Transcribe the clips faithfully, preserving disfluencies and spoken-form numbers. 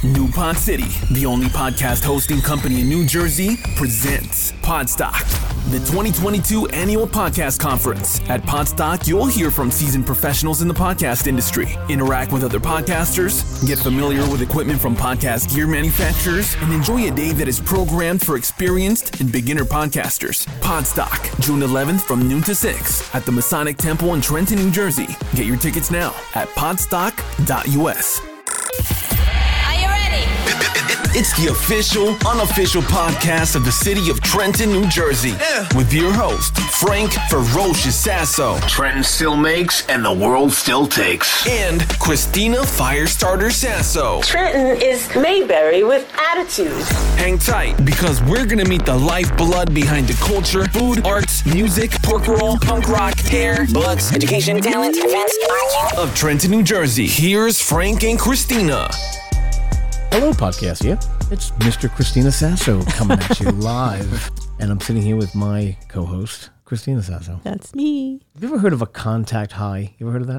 New Pod City, the only podcast hosting company in New Jersey, presents Podstock, the twenty twenty-two annual podcast conference. At Podstock, you'll hear from seasoned professionals in the podcast industry, interact with other podcasters, get familiar with equipment from podcast gear manufacturers, and enjoy a day that is programmed for experienced and beginner podcasters. Podstock, June eleventh from noon to six at the Masonic Temple in Trenton, New Jersey. Get your tickets now at podstock dot U S. It's the official, unofficial podcast of the city of Trenton, New Jersey. Yeah. With your host, Frank Ferocious Sasso. Trenton still makes and the world still takes. And Christina Firestarter Sasso. Trenton is Mayberry with attitude. Hang tight, because we're going to meet the lifeblood behind the culture, food, arts, music, pork roll, punk rock, hair, butts, education, talent, events, of Trenton, New Jersey. Here's Frank and Christina. Hello, podcast here. It's Mister Christina Sasso coming at you live. And I'm sitting here with my co-host, Christina Sasso. That's me. Have you ever heard of a contact high? You ever heard of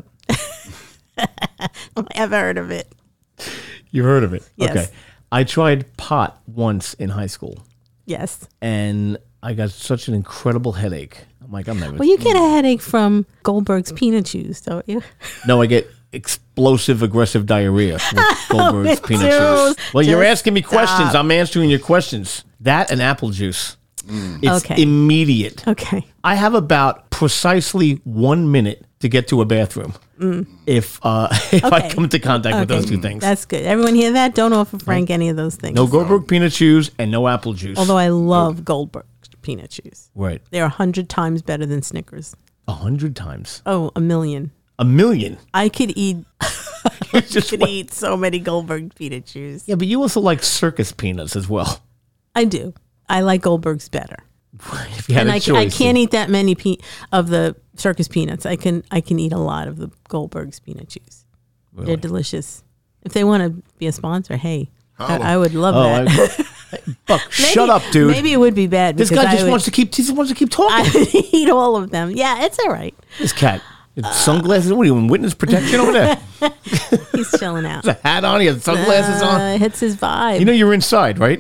that? I haven't heard of it. You heard of it? Yes. Okay. I tried pot once in high school. Yes. And I got such an incredible headache. I'm like, I'm never... Well, you get a headache from Goldberg's peanut juice, don't you? No, I get explosive, aggressive diarrhea with Goldberg's Oh, peanut dude, juice. Well, you're just asking me stop. questions. I'm answering your questions. That and apple juice. Mm. It's Okay. immediate. Okay. I have about precisely one minute to get to a bathroom mm. if uh, if I Okay. come into contact with Okay. those two things. That's good. Everyone hear that? Don't offer Frank any of those things. No Goldberg peanut juice and no apple juice. Although I love Goldberg's peanut juice. Right. They're a hundred times better than Snickers. A hundred times. Oh, a million. A million. I could eat. You I just could went- eat so many Goldberg peanut juice. Yeah, but you also like circus peanuts as well. I do. I like Goldberg's better. If you had And a I, choice. I can't eat that many pe- of the circus peanuts. I can I can eat a lot of the Goldberg's peanut juice. Really? They're delicious. If they want to be a sponsor, hey, I, I would love Oh, that. I, Buck, Maybe- shut up, dude. Maybe it would be bad This because guy I just would, wants to keep. He just wants to keep I talking. would eat all of them. Yeah, it's all right. This cat, sunglasses. What are you in witness protection over there? He's chilling out. A hat on. He has sunglasses on. Uh, it's his vibe. You know you're inside, right?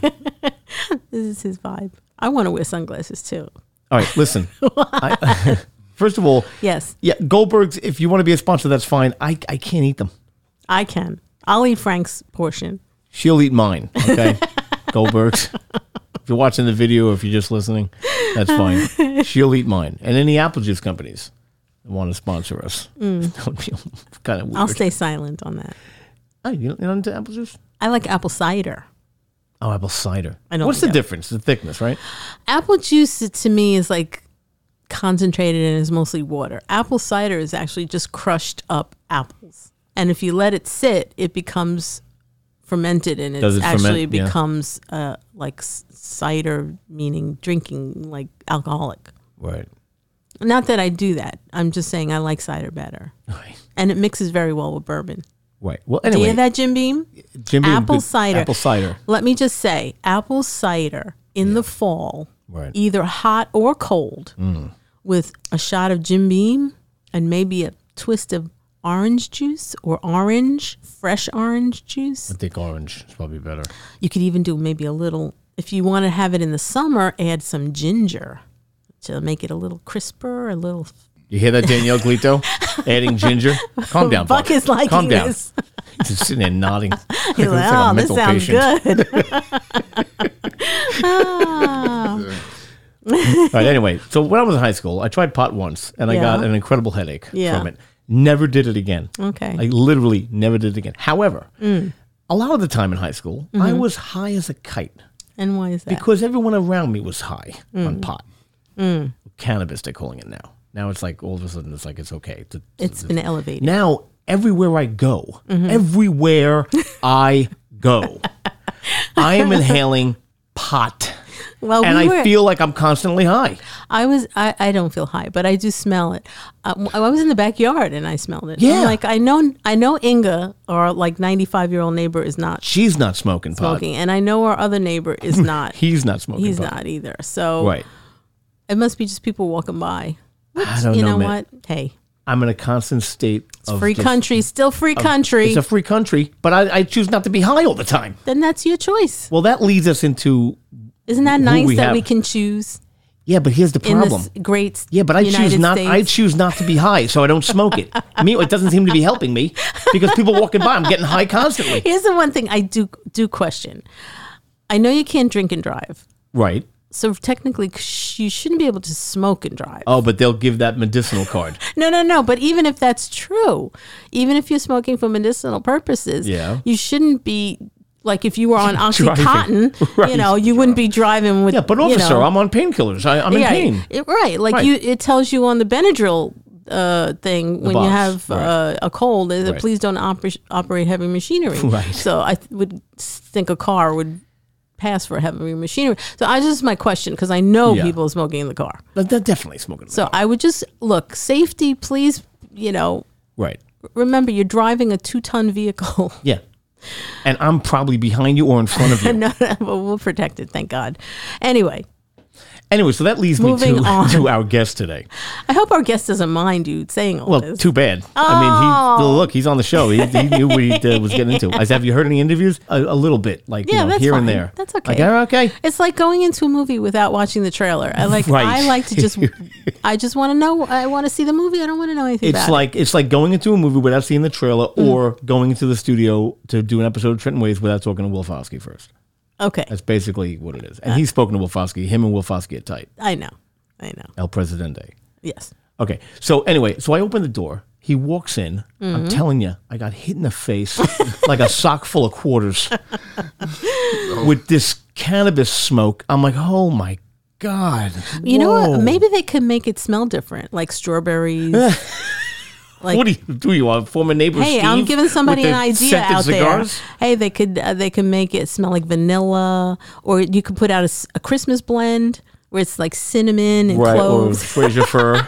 This is his vibe. I want to wear sunglasses too. All right, listen. I, first of all, Yes, yeah, Goldberg's. If you want to be a sponsor, that's fine. I I can't eat them. I can. I'll eat Frank's portion. She'll eat mine. Okay, Goldberg's. If you're watching the video, or if you're just listening, that's fine. She'll eat mine. And any apple juice companies that want to sponsor us, that would be kind of weird. I'll stay silent on that. Oh, you don't- you're not into apple juice? I like apple cider. Oh, apple cider. I don't What's the know. difference? The thickness, right? Apple juice to me is like concentrated and is mostly water. Apple cider is actually just crushed up apples. And if you let it sit, it becomes fermented and Does it it actually ferment? Yeah. becomes uh, like s- cider, meaning drinking, like alcoholic. Right. Not that I do that. I'm just saying I like cider better. Right. And it mixes very well with bourbon. Right. Well, Do you anyway, hear that, Jim Beam? Jim Beam, Apple good- cider. Apple cider. Let me just say, apple cider in the fall, Right. either hot or cold, with a shot of Jim Beam and maybe a twist of orange juice or orange, fresh orange juice. I think orange is probably better. You could even do maybe a little, if you want to have it in the summer, add some ginger to make it a little crisper, a little. You hear that, Danielle Glito? Adding ginger? Calm down, Buck is liking Calm down. this. He's just sitting there nodding. He's Looks like, like a oh, this mental sounds patient." good. Ah. All right, anyway, so when I was in high school, I tried pot once, and I Yeah. got an incredible headache Yeah. from it. Never did it again. Okay. I literally never did it again. However, Mm. a lot of the time in high school, Mm-hmm. I was high as a kite And why is that? because everyone around me was high Mm. on pot. Cannabis, they're calling it now. Now it's like all of a sudden it's like it's okay. to- to- It's been elevated. Now, everywhere I go, Mm-hmm. everywhere I go, I am inhaling pot. Well, And we I were, feel like I'm constantly high. I was, I, I don't feel high, but I do smell it. Um, I was in the backyard and I smelled it. Yeah. I'm like, I know, I know Inga, our like ninety-five year old neighbor, is not She's not smoking pot. smoking. And I know our other neighbor is not. He's not smoking He's pot. not either. So Right. it must be just people walking by. Which, I don't you know, know man. what? Hey, I'm in a constant state of Free just- country, still free of- country. It's a free country, but I, I choose not to be high all the time. Then that's your choice. Well, that leads us into Isn't that who nice we that have. we can choose yeah, but here's the in problem. this great Yeah, but I United choose not. States? I choose not to be high, so I don't smoke it. Me, it doesn't seem to be helping me because people walking by, I'm getting high constantly. Here's the one thing I do do question. I know you can't drink and drive, Right. so technically sh- you shouldn't be able to smoke and drive. Oh, but they'll give that medicinal card. No, no, no. But even if that's true, even if you're smoking for medicinal purposes, Yeah. you shouldn't be like if you were on Driving. OxyContin, Right. you know, you wouldn't be driving with. Yeah, but you officer, know, I'm on painkillers. I, I'm in yeah, pain. it- right. Like Right. you, it tells you on the Benadryl uh, thing when you box, have right. uh, a cold, that Right. please don't oper- operate heavy machinery. Right. So I th- would think a car would pass for heavy machinery. So I just my question because I know Yeah. people are smoking in the car. But they're definitely smoking. So I would just look safety, please. You know, right. remember you're driving a two-ton vehicle. Yeah. And I'm probably behind you or in front of you. No, no, but we'll protect it. Thank God. Anyway, Anyway, so that leads me Moving to, on. to our guest today. I hope our guest doesn't mind you saying all Well, this. too bad. I mean, he look, he's on the show. He, he knew what he uh, was getting into. I said, have you heard any interviews? A, a little bit, like Yeah, you know, that's here and fine. there. That's okay. Like, oh, okay. It's like going into a movie without watching the trailer. I like. Right. I like to just. I just want to know. I want to see the movie. I don't want to know anything It's about like it's like going into a movie without seeing the trailer, Mm. or going into the studio to do an episode of Trenton Ways without talking to Will Foskey first. it. Okay, That's basically what it is. And he's spoken to Will Foskey. Him and Will Foskey are tight. I know. I know. El Presidente. Yes. Okay. So anyway, so I open the door. He walks in. Mm-hmm. I'm telling you, I got hit in the face like a sock full of quarters with this cannabis smoke. I'm like, oh my God. You know Whoa. what? Maybe they could make it smell different, like strawberries. like, What do you do? You want former neighbor hey, Steve I'm giving somebody with an the idea scented out cigars? there. Hey, they could uh, they could make it smell like vanilla, or you could put out a, s- a Christmas blend where it's like cinnamon and Right, or cloves. Fraser fir.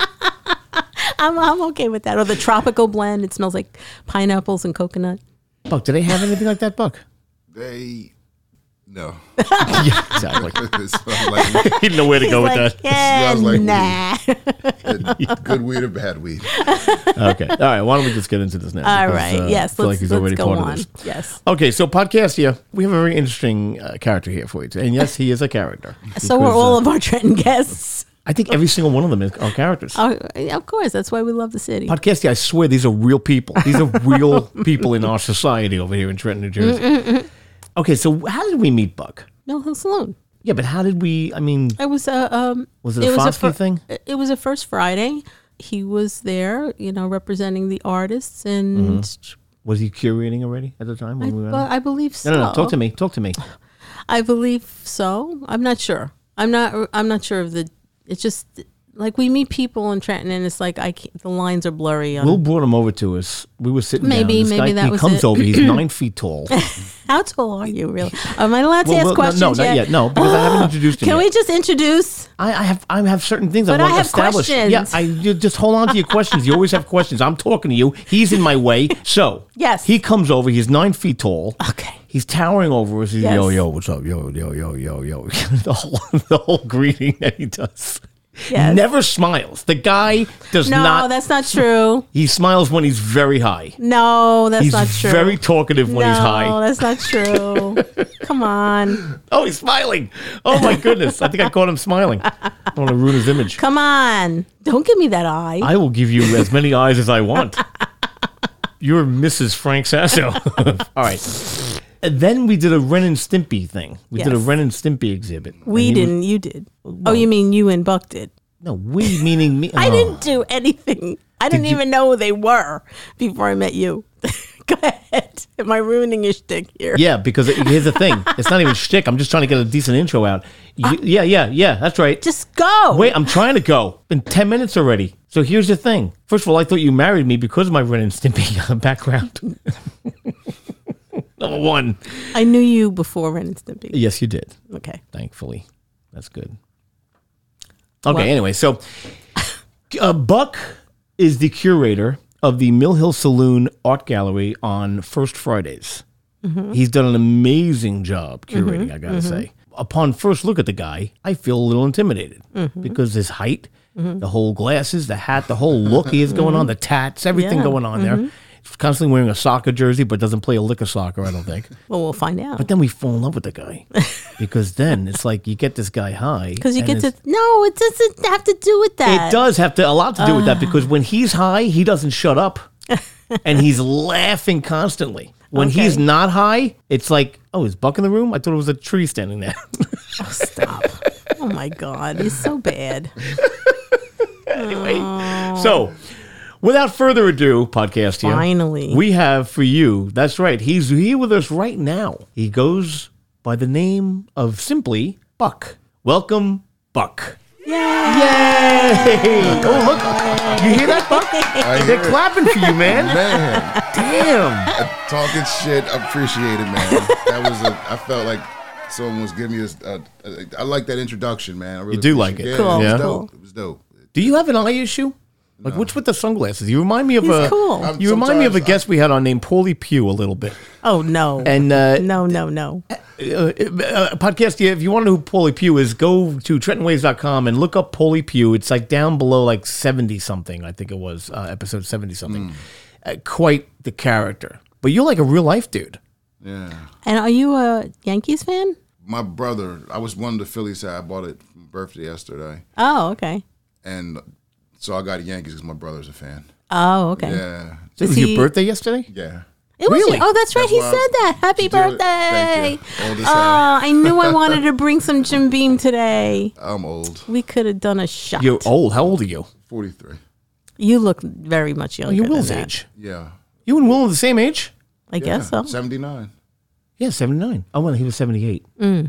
I'm I'm okay with that. Or the tropical blend. It smells like pineapples and coconut. Buck, do they have anything like that, Buck? They no. Yeah, exactly. It smells like He didn't know where to go with Like, that. yeah, Smells like nah. weed. Good weed or bad weed. Okay. All right. Why don't we just get into this now? All Because, right. uh, yes. I feel Let's, like he's let's already go part on. of this. Yes. Okay. So, podcast here, we have a very interesting uh, character here for you. And yes, he is a character. So are Because, all uh, of our Trenton guests. I think every single one of them is, are characters. Oh, of course. That's why we love the city. Podcast here, I swear these are real people. These are real people in our society over here in Trenton, New Jersey. Okay. So, how did we meet Buck? Mill Hill Saloon. Yeah, but how did we? I mean, It was a um. Was it a Foskey thing? It was a First Friday. He was there, you know, representing the artists, and was he curating already at the time when I, we went? well, I believe so. no, no, no. Talk to me. Talk to me. I believe so. I'm not sure. I'm not. I'm not sure of the. It's just like we meet people in Trenton, and it's like I can't, the lines are blurry. On Will brought him over to us. We were sitting Maybe- down. This maybe guy, that he was comes it. over. He's nine feet tall. How tall are you, really? Am I allowed to Well, ask well, questions no, no, not yet. No, because I haven't introduced him Can yet. we just introduce? I, I have I have certain things But I I want have established. questions. Yeah, I you just hold on to your questions. You always have questions. I'm talking to you. He's in my way. So Yes. he comes over. He's nine feet tall. Okay. He's towering over us. He's Yes. yo yo, what's up? Yo yo yo yo yo. the whole the whole greeting that he does. Yes. Never smiles. The guy does No, not. that's not true. He smiles when he's very high. No, that's He's not true. very talkative when no, he's high. that's not true. Come on. Oh, he's smiling. Oh, my goodness. I think I caught him smiling. I want to ruin his image. Come on. Don't give me that eye. I will give you as many eyes as I want. You're Missus Frank Sasso. All right. And then we did a Ren and Stimpy thing. We did a Yes. Ren and Stimpy exhibit. we And he didn't. You did. Oh, you mean you and Buck did? Was, no, we meaning me. I Oh. didn't do anything. I didn't you- even know who they were before I met you. Go ahead. Am I ruining your shtick here? Yeah, because it- here's the thing. It's not even shtick. I'm just trying to get a decent intro out. You, yeah, yeah, yeah. That's right. Just go. Wait, I'm trying to go. Been ten minutes already. So here's the thing. First of all, I thought you married me because of my Ren and Stimpy background. Number one. I knew you before Ren and Stimpy. Yes, you did. Okay. Thankfully. That's good. Okay, Well- anyway, so uh, Buck is the curator of the Mill Hill Saloon Art Gallery on First Fridays. Mm-hmm. He's done an amazing job curating, I gotta say. Upon first look at the guy, I feel a little intimidated Mm-hmm. because his height, The whole glasses, the hat, the whole look he has going on, the tats, everything Yeah. going on there. He's constantly wearing a soccer jersey, but doesn't play a lick of soccer, I don't think. Well, we'll find out. But then we fall in love with the guy because then it's like you get this guy high. Because you and get to, it's- no, it doesn't have to do with that. It does have to a lot to do with that because when he's high, he doesn't shut up, and he's laughing constantly. When Okay. he's not high, it's like, oh, is Buck in the room? I thought it was a tree standing there. Stop. Oh my God, he's so bad. Anyway, so without further ado, podcast here. Finally. we have for you. That's right. He's here with us right now. He goes by the name of simply Buck. Welcome, Buck. Yay! Yay! Oh, look. You hear that, Buck? I They're hear it. clapping for you, man. Man, Damn. talking shit, I appreciate it, man. That was a, I felt like someone was giving me a, a, a I like that introduction, man. I really You do appreciate like it. Yeah, Cool. it Yeah. was Cool. dope. It was dope. Do you have an eye issue? Like, what's with the sunglasses? You remind me of He's a cool. I'm- you remind me of a sometimes guest we had on named Paulie Pugh a little bit. Oh no. And uh, no, no, no. uh, uh, podcast, yeah, if you want to know who Paulie Pugh is, go to Trenton Waves dot com and look up Paulie Pugh. It's like down below like seventy something, I think it was, uh, episode seventy something. Uh, quite the character. But you're like a real life dude. Yeah. And are you a Yankees fan? My brother, I was one of the Phillies that I bought it for my birthday yesterday. Oh, okay. And so I got Yankees because my brother's a fan. Oh, okay. Yeah. It Is was he- your birthday yesterday? Yeah. It was Really? your- oh, that's right. That's He why I said was- that. Happy Did it. birthday. Thank you. Old as Oh, hell. I knew I wanted to bring some Jim Beam today. I'm old. We could have done a shot. You're old. How old are you? forty-three. You look very much younger. Oh, you're than Will's that. age. Yeah. You and Will are the same age? I Yeah. guess so. seventy-nine. Yeah, seventy-nine. Oh, well, he was seventy-eight. Yeah.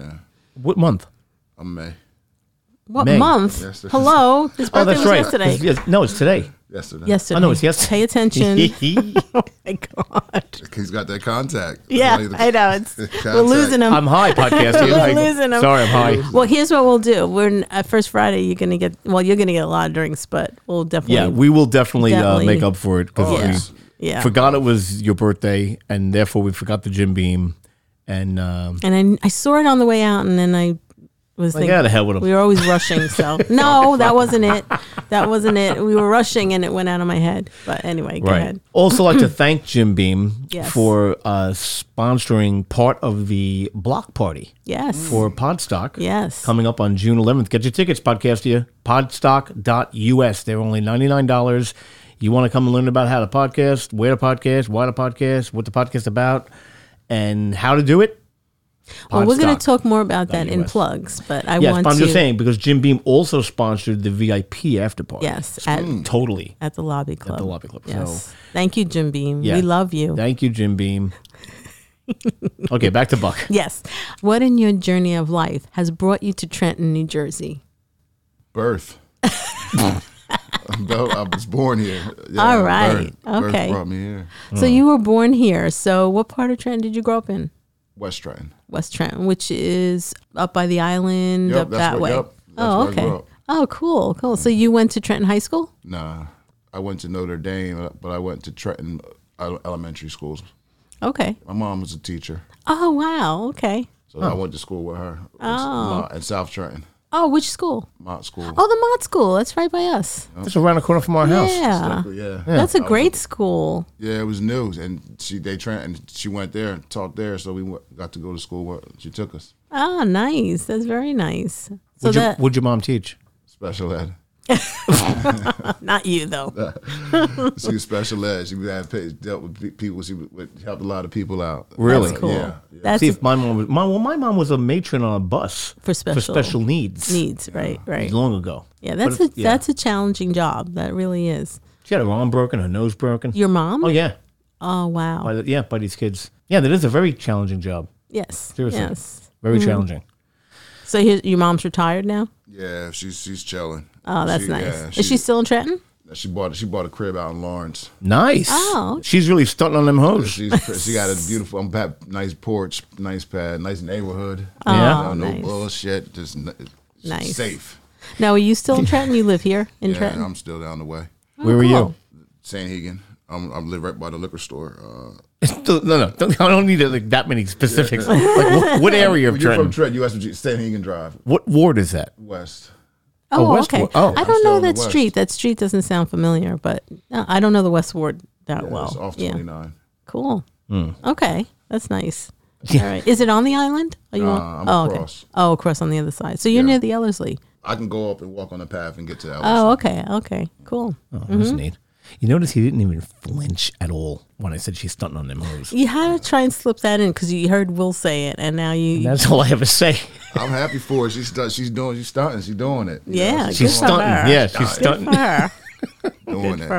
What month? I'm May. What May. month? Yes, this is- Hello. His Oh, birthday that's was right. yesterday. It's- yes- no, it's today. Yesterday. Yesterday. Oh, no, it's yesterday. Pay attention. oh my God. He's got that contact. Yeah, That's why I know. It's Contact. we're losing him. I'm high, podcast. We're Like, losing him. Sorry, I'm high. Well, here's what we'll do. We're at First Friday. You're gonna get. Well, you're gonna get a lot of drinks, but we'll definitely. Yeah, we will definitely, Definitely. Uh, make up for it because Oh, we yes. Yeah. forgot it was your birthday, and therefore we forgot the Jim Beam. And um, And I, I saw it on the way out, and then I was like, thinking, yeah, the hell with him. we were always rushing. So no, that wasn't it. That wasn't it. We were rushing, and it went out of my head. But anyway, go Right. ahead. Also, like to thank Jim Beam Yes. for uh, sponsoring part of the block party Yes. for Podstock. Yes. Coming up on June eleventh. Get your tickets, podcast here. podstock dot U S. They're only ninety-nine dollars. You want to come and learn about how to podcast, where to podcast, why to podcast, what the podcast about, and how to do it? Well, we're going Podstock. to talk more about that in U S. plugs, but I Yes, want but I'm to. just saying because Jim Beam also sponsored the V I P after party. Yes, at, Totally. at the lobby club. the lobby club, Yes. so- Thank you, Jim Beam. Yeah. We love you. Thank you, Jim Beam. Okay, back to Buck. Yes. What in your journey of life has brought you to Trenton, New Jersey? Birth. No, I was born here. Yeah, All right. Birth, Okay. Birth brought me here. So you were born here. So what part of Trenton did you grow up in? West Trenton. West Trenton, which is up by the island, Yep, up that's that where- way. yep, that's oh, where I okay. grew up. Oh, cool, cool. So you went to Trenton High School? Nah, I went to Notre Dame, but I went to Trenton uh, Elementary Schools. Okay. My mom was a teacher, Oh, wow. Okay. so I went to school with her. Oh. In South Trenton, Oh, which school? Mott School. Oh, the Mott School. That's right by us. That's around the corner from our house. Yeah. Exactly, yeah. That's a I was- great school. Yeah, it was new, and she they tra- and she went there and taught there, so we went, got to go to school. Where she took us Ah, nice. That's very nice. So What'd, that your, what'd your mom teach? special ed. not you though. She was special ed. She would have pa- dealt with pe- people. She would, would help a lot of people out. Really? That's cool. Yeah. yeah. That's See, if my mom was, my, well, my mom was a matron on a bus For special- for special needs. needs, right? Right. Long ago. Yeah, that's But a if- yeah. that's a challenging job. That really is. She had her arm broken, her nose broken. Your mom? Oh yeah, Oh wow. by the, yeah, by these kids. Yeah, that is a very challenging job. Yes. Seriously. Yes. Very challenging. So his, your mom's retired now? Yeah, she's she's chilling. Oh, that's She- nice. yeah, Is she still in Trenton? She bought she bought a crib out in Lawrence. Nice. Oh. She's really stunting on them hoes. She's she got a beautiful, um, pad- nice porch, nice pad, nice neighborhood. Yeah. You know, no nice. bullshit, just n- Nice. safe. Now, are you still in Trenton? You live here in Yeah, Trenton? I'm still down the way. Where were you? cool. Saint Hegan. I'm I live right by the liquor store. Uh, No, no, don't, I don't need like, that many specifics. Like, what, what area of when you're from Trenton? Trenton, U S Saint Hegan Drive, What ward is that? west. Oh, Westward. okay. Oh, I I'm don't still know in the that West. street. That street doesn't sound familiar, but no, I don't know the West Ward that Yeah, well. it's off yeah. twenty-nine. Cool. Hmm. Okay, that's nice. All right. Is it on the island? Are you Nah, on? I'm oh, across. Okay. Oh, across on the other side. So you're Yeah. near the Ellerslie. I can go up and walk on the path and get to that. Oh, okay. Okay. Cool. Oh, that's neat. You notice he didn't even flinch at all when I said she's stunting on them moves. You had to try and slip that in because you heard Will say it, and now you. That's all I ever say. I'm happy for her. She's stu- she's doing she's stunting. She's doing it. You know, Yeah, she's She's Good for stunting. her. Yeah, she's Good stunting. for her. doing it. For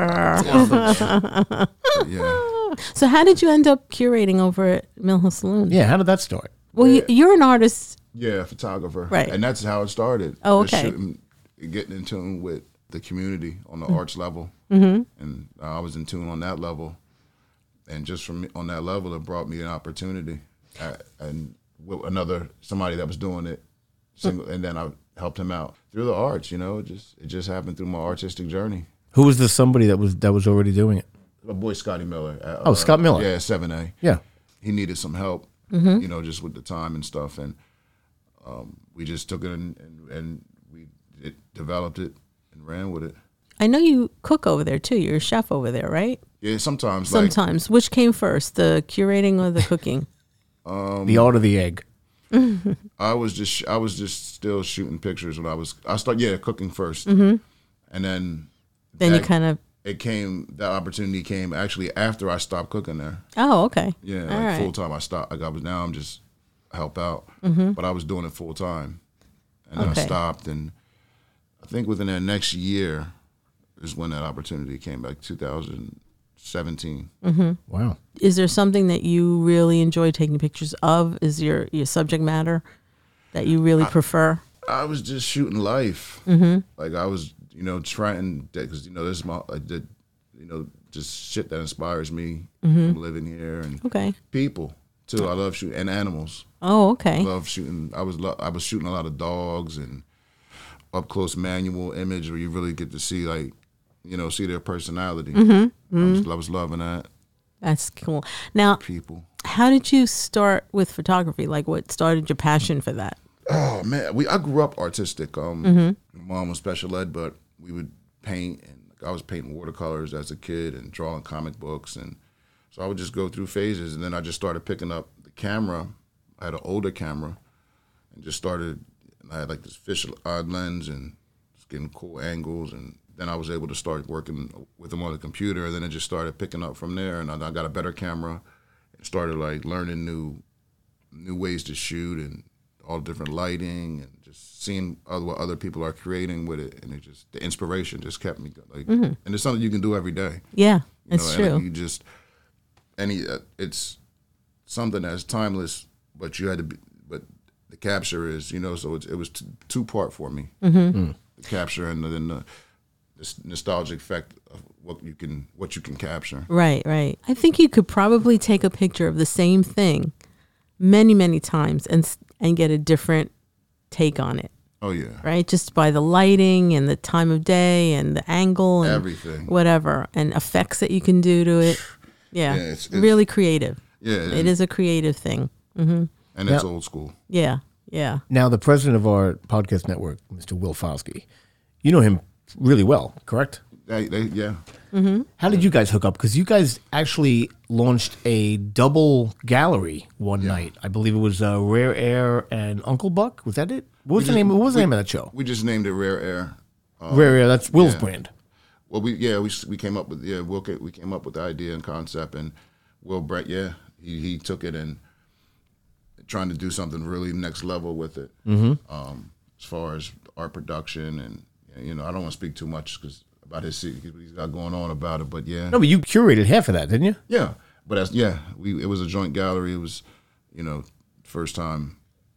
her. Yeah. So how did you end up curating over at Mill Hill Saloon? Yeah, how did that start? Well, you, you're an artist. Yeah, photographer. Right. And that's how it started. Oh, Just okay. shooting, getting in tune with the community on the arts level. Mm-hmm. And uh, I was in tune on that level. And just from on that level, it brought me an opportunity. Uh, and with another, somebody that was doing it, single, and then I helped him out through the arts, you know, it just, it just happened through my artistic journey. Who was the somebody that was that was already doing it? My boy Scotty Miller. At, Oh, Scott Miller. Yeah, seven A. Yeah. He needed some help, you know, just with the time and stuff. And um, we just took it and, and, and we it, developed it and ran with it. I know you cook over there too. You're a chef over there, right? Yeah, sometimes. Like, Sometimes. Which came first, the curating or the cooking? the art of the egg. I was just I was just still shooting pictures when I was I started yeah cooking 1st mm-hmm. and then Then you that- kind of. it came that opportunity came actually after I stopped cooking there. Oh, okay. Yeah, All like right. full time. I stopped. Like I was now I'm just help out, Mm-hmm. but I was doing it full time, and then Okay. I stopped. And I think within that next year is when that opportunity came back. two thousand seventeen. Wow. Is there something that you really enjoy taking pictures of? Is your your subject matter that you really prefer? I was just shooting life. Mm-hmm. Like I was, you know, trying because you know this is my I did, you know, just shit that inspires me from living here and Okay. people too. I love shooting and animals. Oh, okay. I love shooting. I was lo- I was shooting a lot of dogs and up close manual image where you really get to see like, you know, see their personality. Mm-hmm. I, was, I was loving that. That's cool. Now, People. how did you start with photography? Like, what started your passion for that? Oh man, we I grew up artistic. Um, my mom was special ed, but we would paint, and like, I was painting watercolors as a kid and drawing comic books, and so I would just go through phases, and then I just started picking up the camera. I had an older camera, and just started. I had like this fish eye lens and just getting cool angles, and then I was able to start working with them on the computer, and then it just started picking up from there, and I, I got a better camera, and started like learning new new ways to shoot and all different lighting and just seeing other, what other people are creating with it, and it just the inspiration just kept me like, and it's something you can do every day. Yeah, You it's know, and true. you just any uh, it's something that's timeless, but you had to be, but the capture is, you know, so it's, it was t- two part for me. Mm-hmm. The capture and then the this nostalgic effect of what you can what you can capture. Right, right. I think you could probably take a picture of the same thing many, many times and s- and get a different take on it, Oh yeah, right? Just by the lighting and the time of day and the angle and everything. whatever, and effects that you can do to it. Yeah, Yeah, it's- it's- really creative. Yeah, It is a creative thing. and it's Yeah. old school. Yeah, yeah. Now, the president of our podcast network, Mister Will Fosky, you know him really well, correct? They, they, yeah. How did you guys hook up? Because you guys actually launched a double gallery one night. I believe it was uh, Rare Air and Uncle Buck. Was that it? What was the just- name? What was the we- name of that show? We just named it Rare Air. Rare Air. That's Will's yeah. brand. Well, we yeah we we came up with yeah Will ca- we came up with the idea and concept, and Will Brett yeah he he took it and trying to do something really next level with it. Mm-hmm. Um, as far as art production and you know I don't want to speak too much because about his what he's got going on about it, but yeah No, but you curated half of that, didn't you? yeah but that's yeah we it was a joint gallery. It was you know first time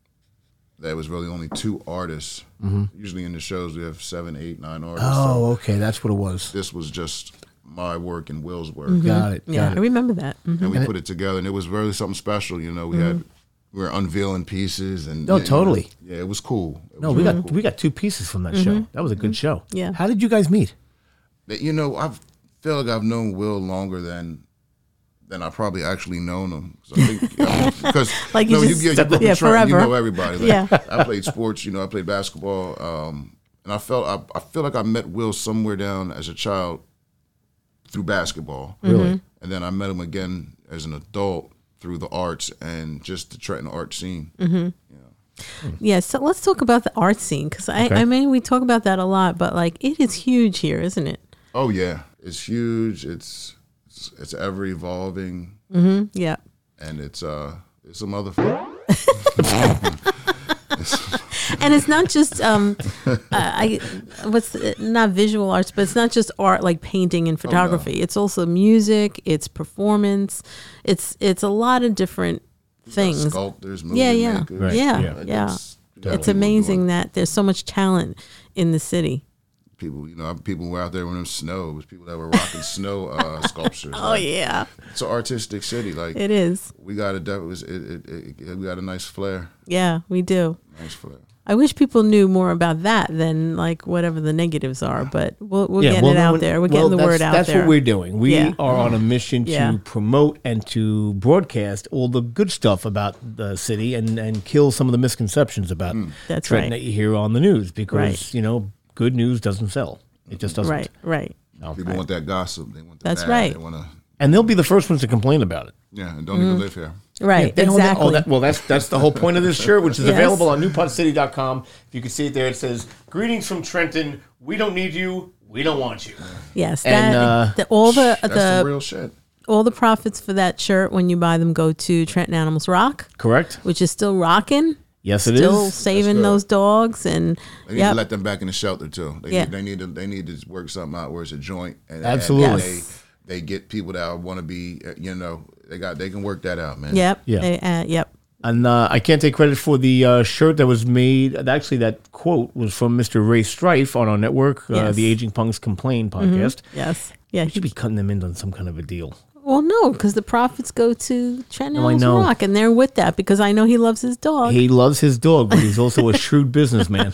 that was really only two artists. Mm-hmm. Usually in the shows we have seven, eight, nine artists. so Oh, okay. That's what it was. this was just my work and Will's work. Got it. Yeah, Got I it. remember that. Mhm. And we put it together, and it was really something special. You know, we had we were unveiling pieces, and Oh, you know, totally. yeah, it was cool. It No, was we really got cool. we got two pieces from that show. That was a good show. Yeah. How did you guys meet? That, you know, I feel like I've known Will longer than than I probably actually known him. So I think I mean, because Like you you know, just- you, get- you, grew up in yeah, Trenton, you forever. know everybody. Like, Yeah. I played sports. You know, I played basketball. Um, and I felt I, I feel like I met Will somewhere down as a child through basketball. Really? And then I met him again as an adult through the arts and just the Trenton art scene. Yeah, so let's talk about the art scene because I, Okay. I mean we talk about that a lot, but like it is huge here, isn't it? Oh yeah, it's huge. It's it's, it's ever evolving, Yeah, and it's uh it's a mother. and it's not just um, uh, I what's the, not visual arts, but it's not just art like painting and photography. It's also music, it's performance, it's it's a lot of different things. Sculptors, movie Yeah, yeah, makers. Right, yeah, yeah. yeah. It's, It's amazing that there's so much talent in the city. People, you know, people were out there when it was snow. It was people that were rocking snow uh, sculptures. Oh yeah, It's an artistic city. Like it is. we got a it was it, it, it, we got a nice flair. Yeah, we do. Nice flair. I wish people knew more about that than like whatever the negatives are, but we'll, we're getting well, it no out one- there. We're well, getting the that's, word out that's there. what we're doing. We Yeah. are on a mission to Yeah. promote and to broadcast all the good stuff about the city and, and kill some of the misconceptions about That's Trenton right. that you hear on the news because, Right. you know, good news doesn't sell. It just doesn't. Right, right. People want that gossip. They want the That's bad. right. They want to, And they'll be the first ones to complain about it. yeah, and don't even live here. Right, They know that- exactly. oh, that- well, that's that's the whole point of this shirt, which is Yes. available on new pod city dot com. If you can see it there, it says, "Greetings from Trenton. We don't need you. We don't want you." yes, and, that, uh, the, all the That's the the real shit. all the profits for that shirt when you buy them go to Trenton Animals Rock, Correct? which is still rocking, Yes, it is. still saving good. those dogs, and They need yep. to let them back in the shelter too. They, Yeah. need, they need to they need to work something out where it's a joint. And, Absolutely. And Yes. they they get people that want to be. uh, You know, they got they can work that out, man. Yep, Yeah. they, uh, yep. And uh, I can't take credit for the uh, shirt that was made. Actually, that quote was from Mister Ray Strife on our network, uh, Yes. the Aging Punks Complain podcast. Yes, yeah. We should be cutting them in on some kind of a deal. Well, no, because the profits go to Trenton No, I Animals know. Rock, and they're with that because I know he loves his dog. He loves his dog, but he's also a shrewd businessman.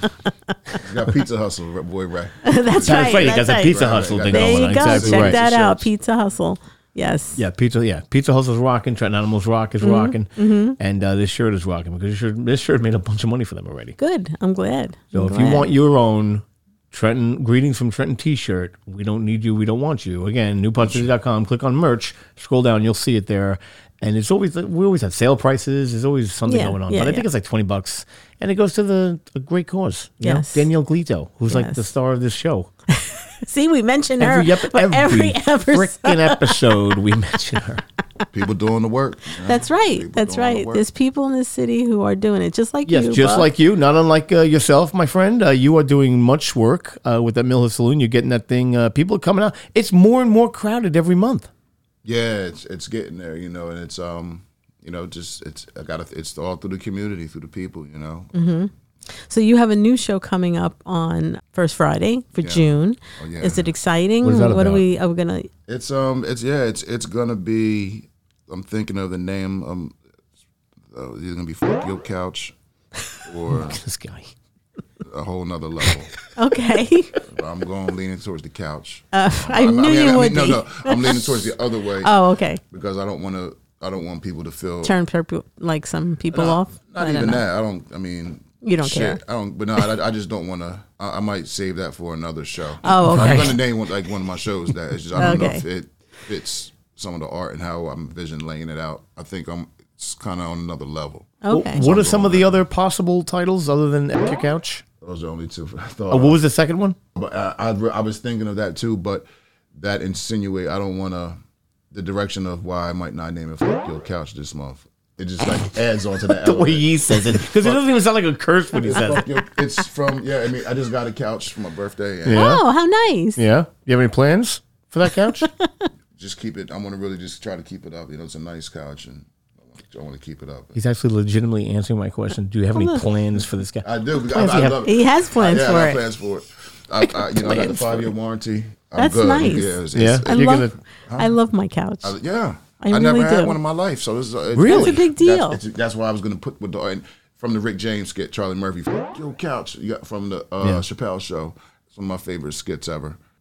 You got Pizza Hustle, boy, right? that's That's right. right. He That's got the right. Pizza Right, Hustle right. thing There going you on. go. Exactly Check right. that out. Shirts. Pizza Hustle. Yes. Yeah, pizza. Yeah, Pizza Hustle's rocking. Trenton Animals Rock is rocking, and uh, this shirt is rocking because this shirt, this shirt made a bunch of money for them already. Good. I'm glad. So I'm if you glad. want your own Trenton Greetings from Trenton T-shirt, we don't need you, we don't want you. Again, new pod city dot com. Click on merch. Scroll down, you'll see it there. And it's always we always have sale prices. There's always something Yeah, going on. yeah, but I think yeah. it's like twenty bucks, and it goes to the a great cause. You know? Yes. Danielle Glito, who's like the Yes. star of this show. See, we mention her Every, ep- for every, every episode. freaking episode, we mention her. People doing the work. you know? That's right. People That's doing the right. work. There's people in this city who are doing it just like Yes, you. just Buck. like you, not unlike uh, yourself, my friend. Uh, you are doing much work uh, with that Mill Hill Saloon. You're getting that thing. Uh, people are coming out. It's more and more crowded every month. Yeah, it's it's getting there, you know, and it's um, you know, just it's I got to it's all through the community, through the people, you know. Mm-hmm. So you have a new show coming up on First Friday for June. Oh, yeah. Is it exciting? What is that What about? are we? Are we gonna? It's um, it's yeah, it's it's gonna be. I'm thinking of the name. Um, uh, it's gonna be Fuck Your Couch, or This guy. a whole nother level. Okay. I'm going leaning towards the couch. Uh, I I'm- knew mean, you I would mean, no, be. no, I'm leaning towards the other way Oh, okay. because I don't want to. I don't want people to feel Turn people like some people off. Not I don't even know. that. I don't. I mean, You don't shit, care. I don't. But no, I, I just don't want to. I, I might save that for another show. Oh, okay. I'm gonna name one, like one of my shows that it's just I don't know Okay. if it fits some of the art and how I'm vision laying it out. I think I'm. It's kind of on another level. Okay. What are some of the other possible titles other than F Your Couch? Those are the only two I thought. Oh, of. what was the second one? But I, I, I was thinking of that too, but that insinuate I don't want to the direction of why I might not name it Fuck Your Couch this month. It just like adds on to that. The way he says it. Because it doesn't even sound like a curse when he says Fuck it. Your- it's from yeah. I mean, I just got a couch for my birthday. And Yeah. Oh, how nice. Yeah. You have any plans for that couch? Just keep it. I want to really just try to keep it up. You know, it's a nice couch, and I want to keep it up. He's actually legitimately answering my question. Do you have any plans for this guy? I do. Because Plans I, you I have- love He has plans yeah, for I got it. plans for it. I, I, you know, I got the Plans for five year warranty. I'm That's good. nice. Yeah, it's, Yeah? it's, I You're love. gonna- I love my couch. I, yeah. I I never really had do. one in my life, so it's, it's Really? It's a big deal. That's, it's, that's why I was going to put with the and from the Rick James skit, Charlie Murphy, Fuck Your Couch. You got from the uh, Yeah. Chappelle show. It's one of my favorite skits ever.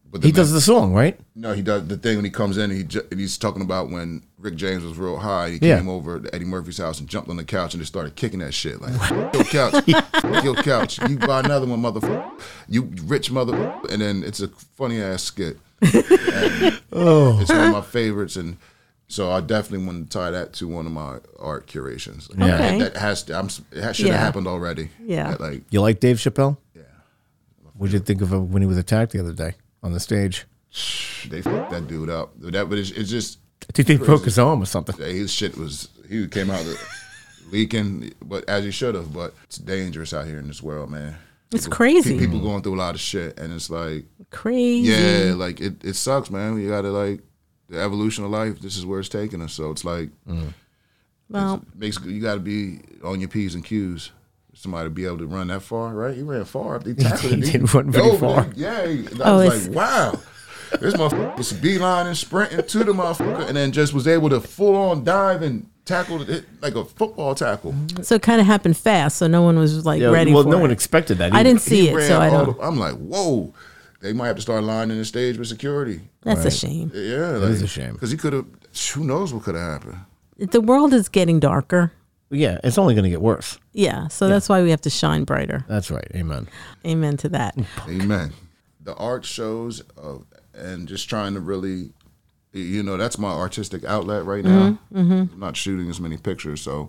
But He man- does the song, right? No, he does the thing when he comes in. He ju- and he's talking about when Rick James was real high. He Yeah. came over to Eddie Murphy's house and jumped on the couch and just started kicking that shit like your couch, your couch. You buy another one, motherfucker. You rich mother. And then it's a funny ass skit. And Oh, it's one of my favorites, and so I definitely want to tie that to one of my art curations. Like, Yeah. Okay. that, that has to. I'm, it should have Yeah. happened already. Yeah. That, like you like Dave Chappelle? Yeah. What did you think of him when he was attacked the other day on the stage? they fucked that dude up. That, but it's, it's just. Do you think he broke his arm or something? His shit was, he came out leaking, but as he should have. But it's dangerous out here in this world, man. It's People- crazy. People going through a lot of shit, and it's like, Crazy. yeah, like it, it sucks, man. You gotta like the evolution of life. This is where it's taking us. So it's like, Well, it's basically you got to be on your p's and q's. Somebody to be able to run that far, right? He ran far. He tackled it. He didn't run very dove far. it. Yeah, he- and I Oh, was it's- like, wow. This motherfucker was beelining, sprinting to the motherfucker, and then just was able to full on dive and tackle it like a football tackle. so it kind of happened fast, so no one was like Yeah, ready well, for no it. one expected that. I either. didn't see He it, ran so I all don't. the- I'm like, whoa. They might have to start lining the stage with security. That's a shame. Yeah, That like, is a shame. because he could have. Who knows what could have happened? The world is getting darker. Yeah, it's only going to get worse. Yeah, so that's why we have to shine brighter. That's right. Amen. Amen to that. Amen. The art shows of, and just trying to really, you know, that's my artistic outlet right now. I'm not shooting as many pictures, so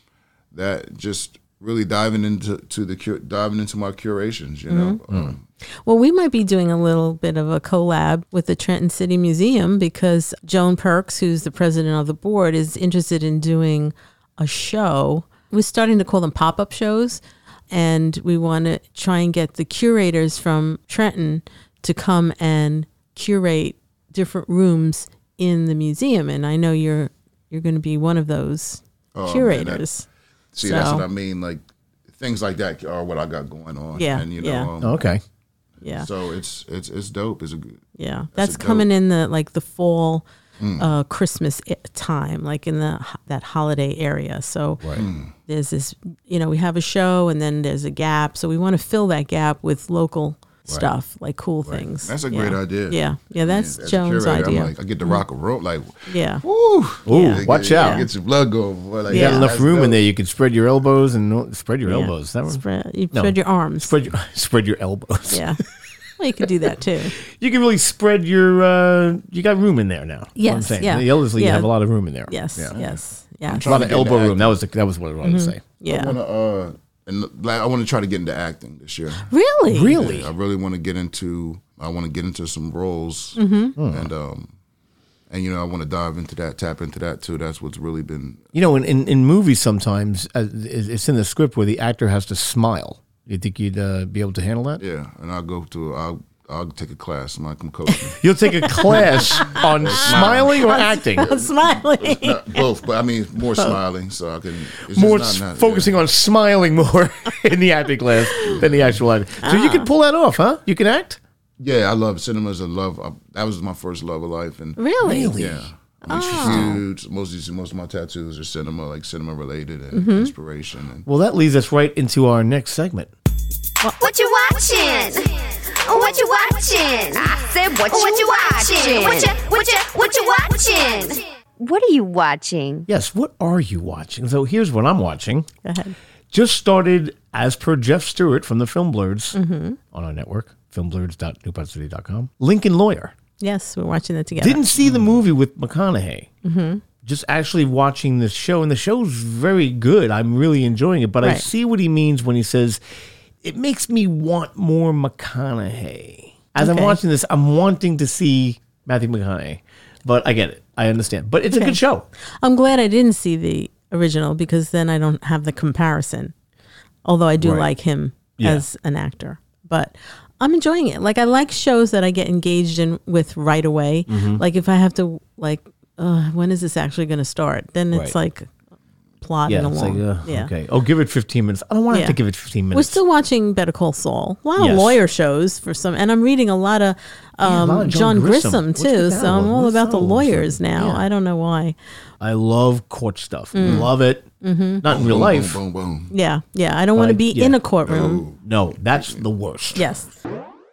that just really diving into to the cu- diving into my curations, you know. Um, Well, we might be doing a little bit of a collab with the Trenton City Museum because Joan Perks, who's the president of the board, is interested in doing a show. We're starting to call them pop-up shows, and we want to try and get the curators from Trenton to come and curate different rooms in the museum. And I know you're you're going to be one of those Oh, man, curators. See, that's So- what I mean. Like things like that are what I got going on. Yeah, and you know, yeah. um, Oh, okay. Yeah. so it's it's it's dope. It's a good. Yeah, That's that's a coming dope- in the like the fall, uh, Christmas i- time, like in the ho- that holiday area. So Right. there's this, you know, we have a show and then there's a gap. So we want to fill that gap with local stuff, like cool things. That's a Yeah. great idea. Yeah, yeah, that's As a Joan's curator, idea. I'm like, I get to rock a rope, like, yeah, woo, Ooh, Yeah. watch get, out. Get your blood going. Boy. Like, You got Yeah. enough that's room in dope. there. You can spread your elbows and no, spread your Yeah. elbows. Is that right? spread, you No. spread your arms. Spread your spread your elbows. Yeah, well, you could do that too. You can really spread your. Uh, you got room in there now. That's what I'm Yes, saying. yeah. The Ellerslie, you Yeah. have a lot of room in there. Yes, Yeah. yes, yeah, A lot Trying of to get elbow into room. That was the, that was what I wanted to say. yeah. I want to, uh, and like, I want to try to get into acting this year. Really, Really? I really want to get into. I want to get into some roles, Mm-hmm. and um, and you know, I want to dive into that, tap into that too. That's what's really been. You know, in, in, in movies sometimes uh, it's it's in the script where the actor has to smile. You think you'd uh, be able to handle that? Yeah, and I'll go to. I'll I'll take a class. Somebody come coach me. You'll take a class on smiling or acting. I'm smiling. Not both, but I mean more smiling, so I can. It's More just s- not, not, focusing on smiling more in the acting class than the actual acting. So you can pull that off, huh? You can act? Yeah, I love cinemas. I love. I, that was my first love of life, and Really? yeah, I mean, it's huge. Most of these, most of my tattoos are cinema, like cinema related and Mm-hmm. inspiration. And Well, that leads us right into our next segment. What you watching? What you watching? I said, what you, what you watching? What you, what you, what you watching? What are you watching? Yes, what are you watching? So here's what I'm watching. Go ahead. Just started, as per Jeff Stewart from the Film Blurs on our network, film blurs dot new pod city dot com. Lincoln Lawyer. Yes, we're watching that together. Didn't see the movie with McConaughey. Mm-hmm. Just actually watching this show, and the show's very good. I'm really enjoying it, but I Right. see what he means when he says, it makes me want more McConaughey. As I'm Okay. watching this, I'm wanting to see Matthew McConaughey. But I get it. I understand. But it's a Okay. good show. I'm glad I didn't see the original because then I don't have the comparison. Although I do Right. like him Yeah. as an actor, but I'm enjoying it. Like I like shows that I get engaged in with right away. Mm-hmm. Like if I have to, like, uh, when is this actually going to start? Then it's Right. like plodding Yeah, it's like, along. uh, yeah. okay. Oh, give it fifteen minutes. I don't want to Yeah. have to give it fifteen We're minutes. still watching Better Call Saul. A lot Yes. of lawyer shows for some, and I'm reading a lot of, Yeah, a um, lot of John John, Grissom. Grissom, What's too. with that So I'm one? all What's about the that one? lawyers now. Yeah. I don't know why. I love court stuff. Mm. Love it. Not in real boom, life. boom, boom, boom. Yeah, yeah. I don't want to Like, be yeah. in a courtroom. No, that's the worst. Yes.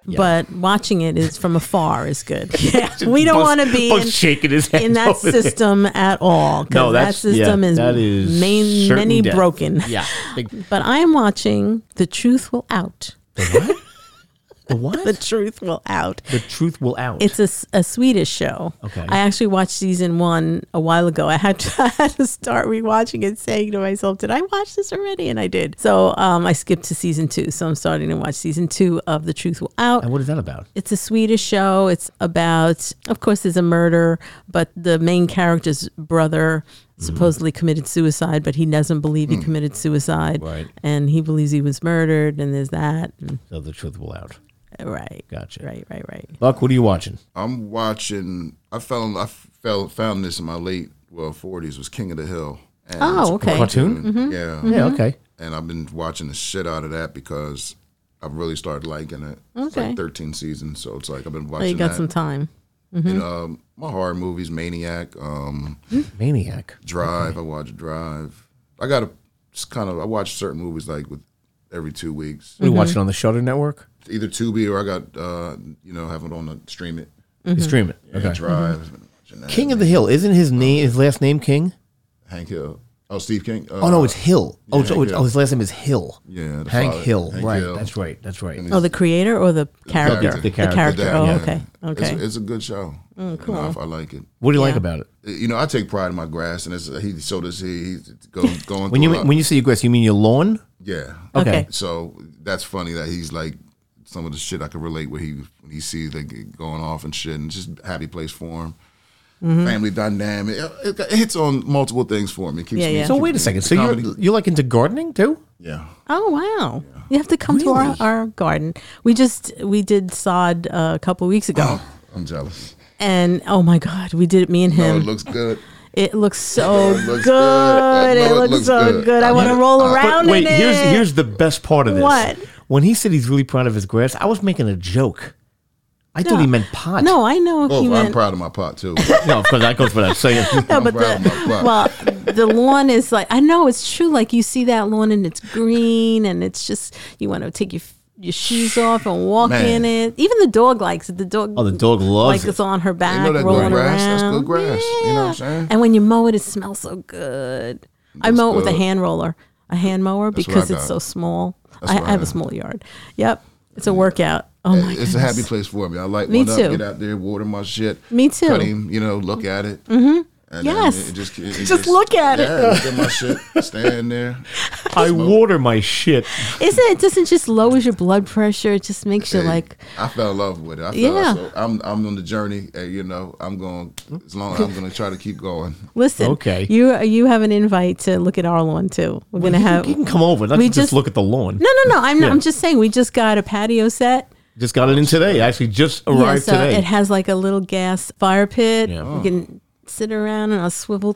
but watching it is from afar is good. Yeah, we don't want to be Both in, shaking his head in that over there. system at all. 'cause No, that that's system yeah, is, that is main, certain many death. broken. Yeah. Big- But I am watching The Truth Will Out. The what? The what? The Truth Will Out. The truth will out. It's a, s- a Swedish show. Okay. I actually watched season one a while ago. I had to, I had to start rewatching it, saying to myself, "Did I watch this already?" And I did. So um, I skipped to season two. So I'm starting to watch season two of The Truth Will Out. and what is that about? It's a Swedish show. It's about, of course, there's a murder, but the main character's brother supposedly committed suicide, but he doesn't believe he committed suicide. Right. And he believes he was murdered, and there's that. And, So the truth will out. right. Gotcha. Right, right, right. Buck, what are you watching? I'm watching. I fell. I fell. Found this in my late well forties. Was King of the Hill. And Oh, it's a okay. Cartoon? Yeah. Yeah, okay. And I've been watching the shit out of that because I've really started liking it. It's Okay. like thirteen seasons, so it's like I've been Well, watching you got that. some time. And um, my horror movies, Maniac, um, Maniac. Drive. I watch Drive. I got to kind of. I watch certain movies like with every two weeks, What are you watching on the Shutter Network? either Tubi or I got uh, you know have it on the stream it. You stream it. Yeah, Okay. Drive. I've been watching that. King of the Hill. Isn't his name his last name King? Hank Hill. Oh, Steve King. Uh, Oh no, it's Hill. Oh, yeah, it's- oh, Hank it's- Hill. oh, his last name is Hill. Yeah, the Hank father, Hill. Hank right. Hill. That's right. That's right. And Oh, the creator or the character? character. The character. Oh, Yeah. okay. Okay. It's, it's a good show. Mm, cool. You know, if I like it. What do you like Yeah. about it? You know, I take pride in my grass, and it's, he so does he. He's going going When through you a lot. when you say your grass, you mean your lawn? yeah. Okay. Okay. So that's funny that he's like some of the shit I can relate where he when he sees like going off and shit, and it's just a happy place for him. Mm-hmm. Family dynamic. It, it hits on multiple things for me. It keeps Yeah, me- yeah. So wait a second. So Comedy. you're you're like into gardening too? yeah. Oh wow! You have to come to our, our garden. We just we did sod uh, a couple weeks ago, I'm jealous. and oh my god, we did it. Me and No, him. it looks good. It looks so It looks good. good. It No, it looks looks so good. good. I I want to mean, roll uh, around But wait, in here's it. here's the best part of this. What? When he said he's really proud of his grass, I was making a joke. I thought he meant pot. No, I know Oh, he I'm meant. proud of my pot too. no, of course that goes without saying. No, I'm but proud of my the pot. well, the lawn is like I know it's true. Like you see that lawn and it's green, and it's just you want to take your your shoes off and walk Man. in it. Even the dog likes it. The dog. Oh, the dog loves like it. it's on her back, know that good rolling grass? around. That's good grass. You know what I'm saying? And when you mow it, it smells so good. I That's mow it with a good. hand roller, a hand mower, That's what because I it's got. so small. That's I, what I I have a got. small yard. Yep, it's a workout. Oh my It's goodness. a happy place for me. I like Me one up, too. get out there, water my shit. Me too. Cut him, you know, look at it. Mm-hmm. And then Yes. it just, it Just look at it. yeah, look at my shit. Stand there. I water my shit. Isn't it? Doesn't just lowers your blood pressure. It just makes you Hey, like. I fell in love with it. I fell Yeah. so I'm I'm on the journey. And, you know, I'm going as long as I'm going to try to keep going. Listen, Okay. You you have an invite to look at our lawn too. We're gonna have. You can come over. Let's We just, just- look at the lawn. No, no, no. I'm Yeah. I'm just saying we just got a patio set. Just got it in today. Actually, just Yeah, arrived so today. it has like a little gas fire pit. Yeah. We can sit around on our swivel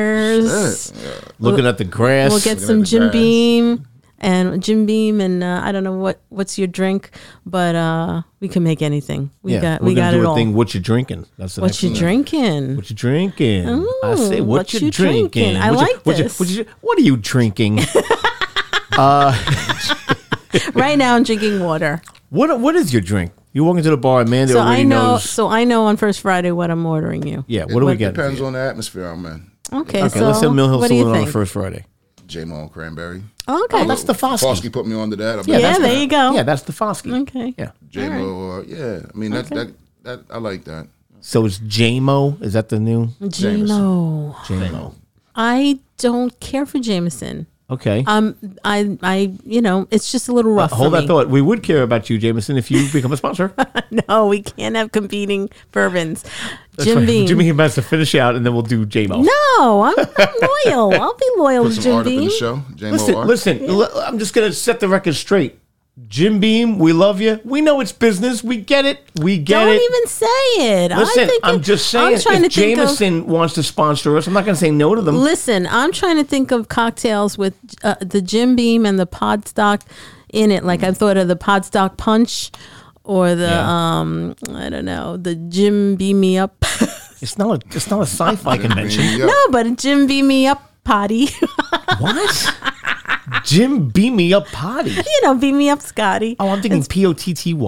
chairs. Looking at the grass. We'll get Looking some at the Jim grass. Beam and Jim Beam and uh, I don't know what what's your drink, but uh, we can make anything. We yeah, got we're we gonna got do it a all. thing. What you drinking? That's the What next you thing. drinking? What you drinking? I say, Ooh, what, what you, you drinking? drinking? I What you- like what you- this. what you- what are you drinking? Right now, I'm drinking water. what What is your drink? You walk into the bar, Amanda So already I know. knows. So I know on First Friday what I'm ordering you. Yeah, what do we It get? depends on the atmosphere I'm in. Okay. Okay, so let's have Mill Hill what do you Saloon on think? the first Friday. J-Mo Cranberry. Okay. Oh, that's the Foskey. Foskey put me on to that. I'm yeah, like, there you go. Yeah, that's the Foskey. Okay. Yeah. J-Mo, or, yeah. I mean, that, that, that, I like that. So it's J-Mo. Is that the new J-Mo. J-Mo? I don't care for Jameson. Okay. Um, I, I, you know, it's just a little rough. Hold for that me. thought. We would care about you, Jameson, if you become a sponsor. No, we can't have competing bourbons. That's Jim right. Beam. Jimmy has to finish out, and then we'll do J-Mo. No, I'm, I'm loyal. I'll be loyal Put to some Jim art up in Beam. the show. J-Mo Listen, art. listen. l- I'm just gonna set the record straight. Jim Beam, we love you. We know it's business. We get it. We get Don't it. even say it. Listen, I think I'm it- just saying. I'm trying If to think of. Jameson wants to sponsor us, I'm not gonna say no to them. Listen, I'm trying to think of cocktails with uh, the Jim Beam and the Podstock in it. Like I've thought of the Podstock Punch or the Yeah. um I don't know, the Jim Beam Me Up. It's not a. It's not a sci-fi convention. Yeah. No, but a Jim Beam Me Up potty. What? Jim Beam Me Up Potty. You know, Beam Me Up Scotty. Oh, I'm thinking P O T T Y.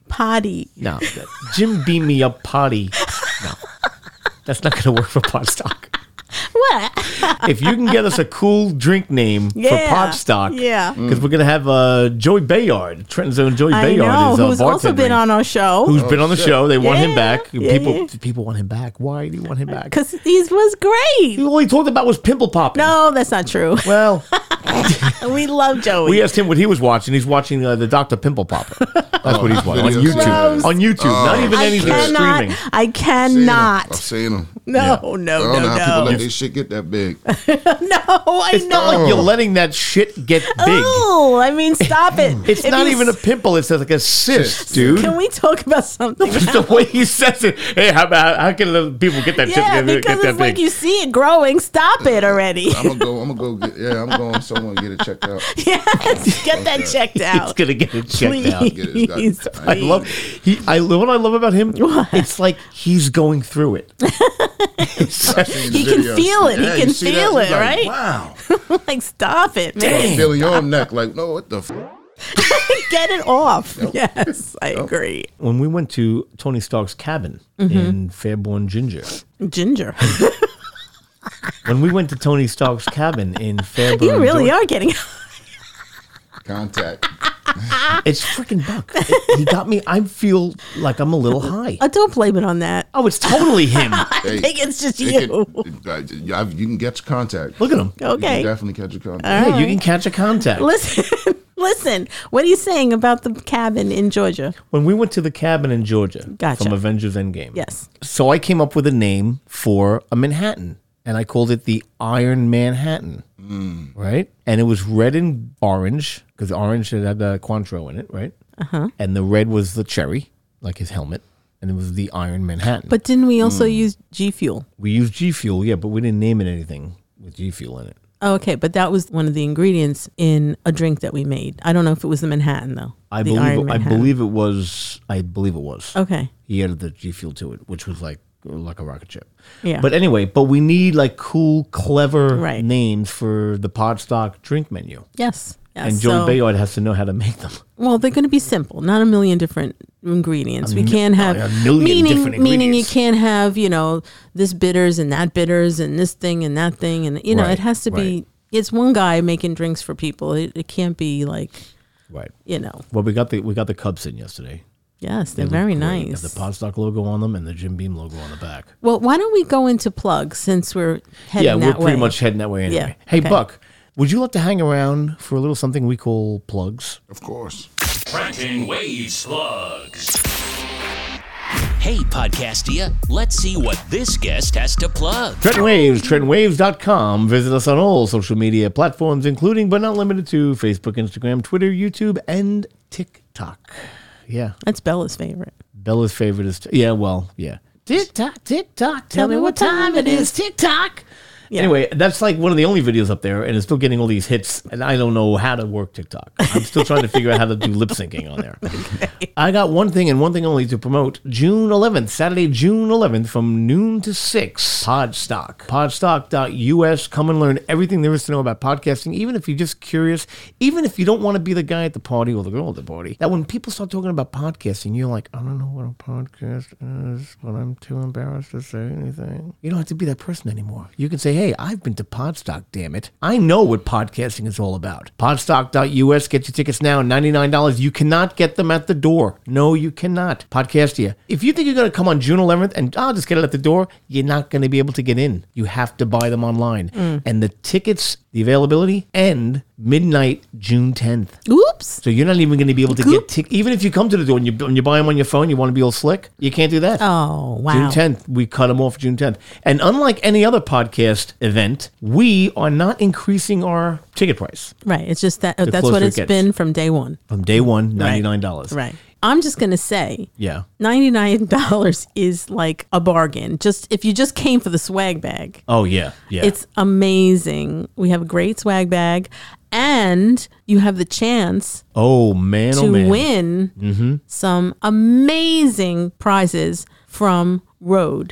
Potty. No, Jim beam me up potty. No, that's not going to work for Podstock. What? If you can get us a cool drink name Yeah, for Podstock, yeah. because we're going to have uh, Joey Bayard, Trenton Zone Joey I Bayard know, is uh, who's also been bartending. on our show. Who's been on the show? They want him Yeah, back. yeah, people, yeah. people want him back. Why do you want him back? Because he was great. All he talked about was pimple popping. No, that's not true. Well, We love Joey. we asked him what he was watching. He's watching uh, the Doctor Pimple Popper. That's what he's watching on videos. YouTube. Gross. On YouTube, not even I anything cannot. streaming. I Seen 'em. cannot. I've seen them. No, Yeah. no, I no, don't know how people no. let their shit get that big. No, I It's not know. like you're letting that shit get big. Oh, I mean, stop it. It's If not you even a s- pimple. It's like a cyst, dude. Can we talk about something? Just the way he says it. Hey, how about how can little people get that Yeah, shit get, because get that it's like big? you see it growing. Stop it already. I'm gonna go. I'm gonna go get. Yeah, I'm going somewhere to get it checked out. Yes, get that checked out. He's gonna get it checked Please, out. Get it. please. I I love he. I what I love about him. What? It's like he's going through it. He can feel it. He can feel it, right? Wow. Like, stop it, man. Feeling your neck, like, no, what the. F-? Get it off. Yes, I agree. When we went to Tony Stark's cabin Mm-hmm. in Fairborn, Ginger. Ginger. When we went to Tony Stark's cabin in Fairborn, You really Georgia- are getting. Contact. It's freaking Buck. It- he got me. I feel like I'm a little high. Oh, don't blame it on that. Oh, it's totally him. I Hey, think it's just it you. Can, uh, you you can get your contact. Look at him. You Okay. can definitely catch your contact. Yeah, you can catch a contact. Listen, listen. What are you saying about the cabin in Georgia? When we went to the cabin in Georgia Gotcha. from Avengers Endgame, Yes. so I came up with a name for a Manhattan, and I called it the Iron Manhattan, right? And it was red and orange, because orange had the Cointreau in it, right? Uh-huh. And the red was the cherry, like his helmet, and it was the Iron Manhattan. But didn't we also use G Fuel? we used G Fuel, yeah, but we didn't name it anything with G Fuel in it. Oh, okay, but that was one of the ingredients in a drink that we made. I don't know if it was the Manhattan though. I The believe Iron it, I Manhattan. believe it was. I believe it was. Okay. He added the G Fuel to it, which was like like a rocket ship. Yeah. But anyway, but we need like cool, clever Right. names for the Podstock drink menu. Yes. yes. And Joey So- Bayard has to know how to make them. Well, they're going to be simple, not a million different ingredients. We mi- can't have a million meaning, different meaning you ingredients. can't have, you know, this bitters and that bitters and this thing and that thing. And, you know, Right, it has to be, it's one guy making drinks for people. It, it can't be like, Right. you know, Well, we got the we got the Cubs in yesterday. yes, they're They look very great. nice. Got the Podstock logo on them and the Jim Beam logo on the back. Well, why don't we go into plugs since we're heading yeah, we're that pretty way? much heading that way anyway. Yeah, Hey, okay. Buck, would you like to hang around for a little something we call plugs? Of course. Trenton Waves Plugs. Hey, Podcastia, let's see what this guest has to plug. Trenton Waves, trenton waves dot com. Visit us on all social media platforms, including but not limited to Facebook, Instagram, Twitter, YouTube, and TikTok. Yeah. That's Bella's favorite. Bella's favorite is, yeah, well, yeah. TikTok, TikTok, tell me what time it is, TikTok. Yeah. Anyway, that's like one of the only videos up there, and it's still getting all these hits, and I don't know how to work TikTok. I'm still trying to figure out how to do lip syncing on there. Okay. I got one thing and one thing only to promote. June eleventh, Saturday, June eleventh, from noon to six, Podstock. Podstock dot U S. Come and learn everything there is to know about podcasting, even if you're just curious, even if you don't want to be the guy at the party or the girl at the party. That when people start talking about podcasting, you're like, I don't know what a podcast is, but I'm too embarrassed to say anything. You don't have to be that person anymore. You can say, hey, I've been to Podstock, damn it. I know what podcasting is all about. Podstock dot U S. Get your tickets now, ninety-nine dollars. You cannot get them at the door. No, you cannot. Podcastia. If you think you're going to come on June eleventh and I'll just get it at the door, you're not going to be able to get in. You have to buy them online. And the tickets, the availability, end midnight June tenth. Oops. So you're not even going to be able to get tickets. Even if you come to the door and you, and you buy them on your phone, you want to be all slick, you can't do that. Oh, wow. June tenth, we cut them off June tenth. And unlike any other podcast event, we are not increasing our ticket price. Right. It's just that uh, that's closer what it it's gets. been from day one. From day one, ninety-nine dollars. Right. I'm just going to say Yeah. ninety-nine dollars is like a bargain. Just if you just came for the swag bag. Oh, yeah. Yeah. It's amazing. We have a great swag bag and you have the chance oh, man, to oh, man. win some amazing prizes from Rode.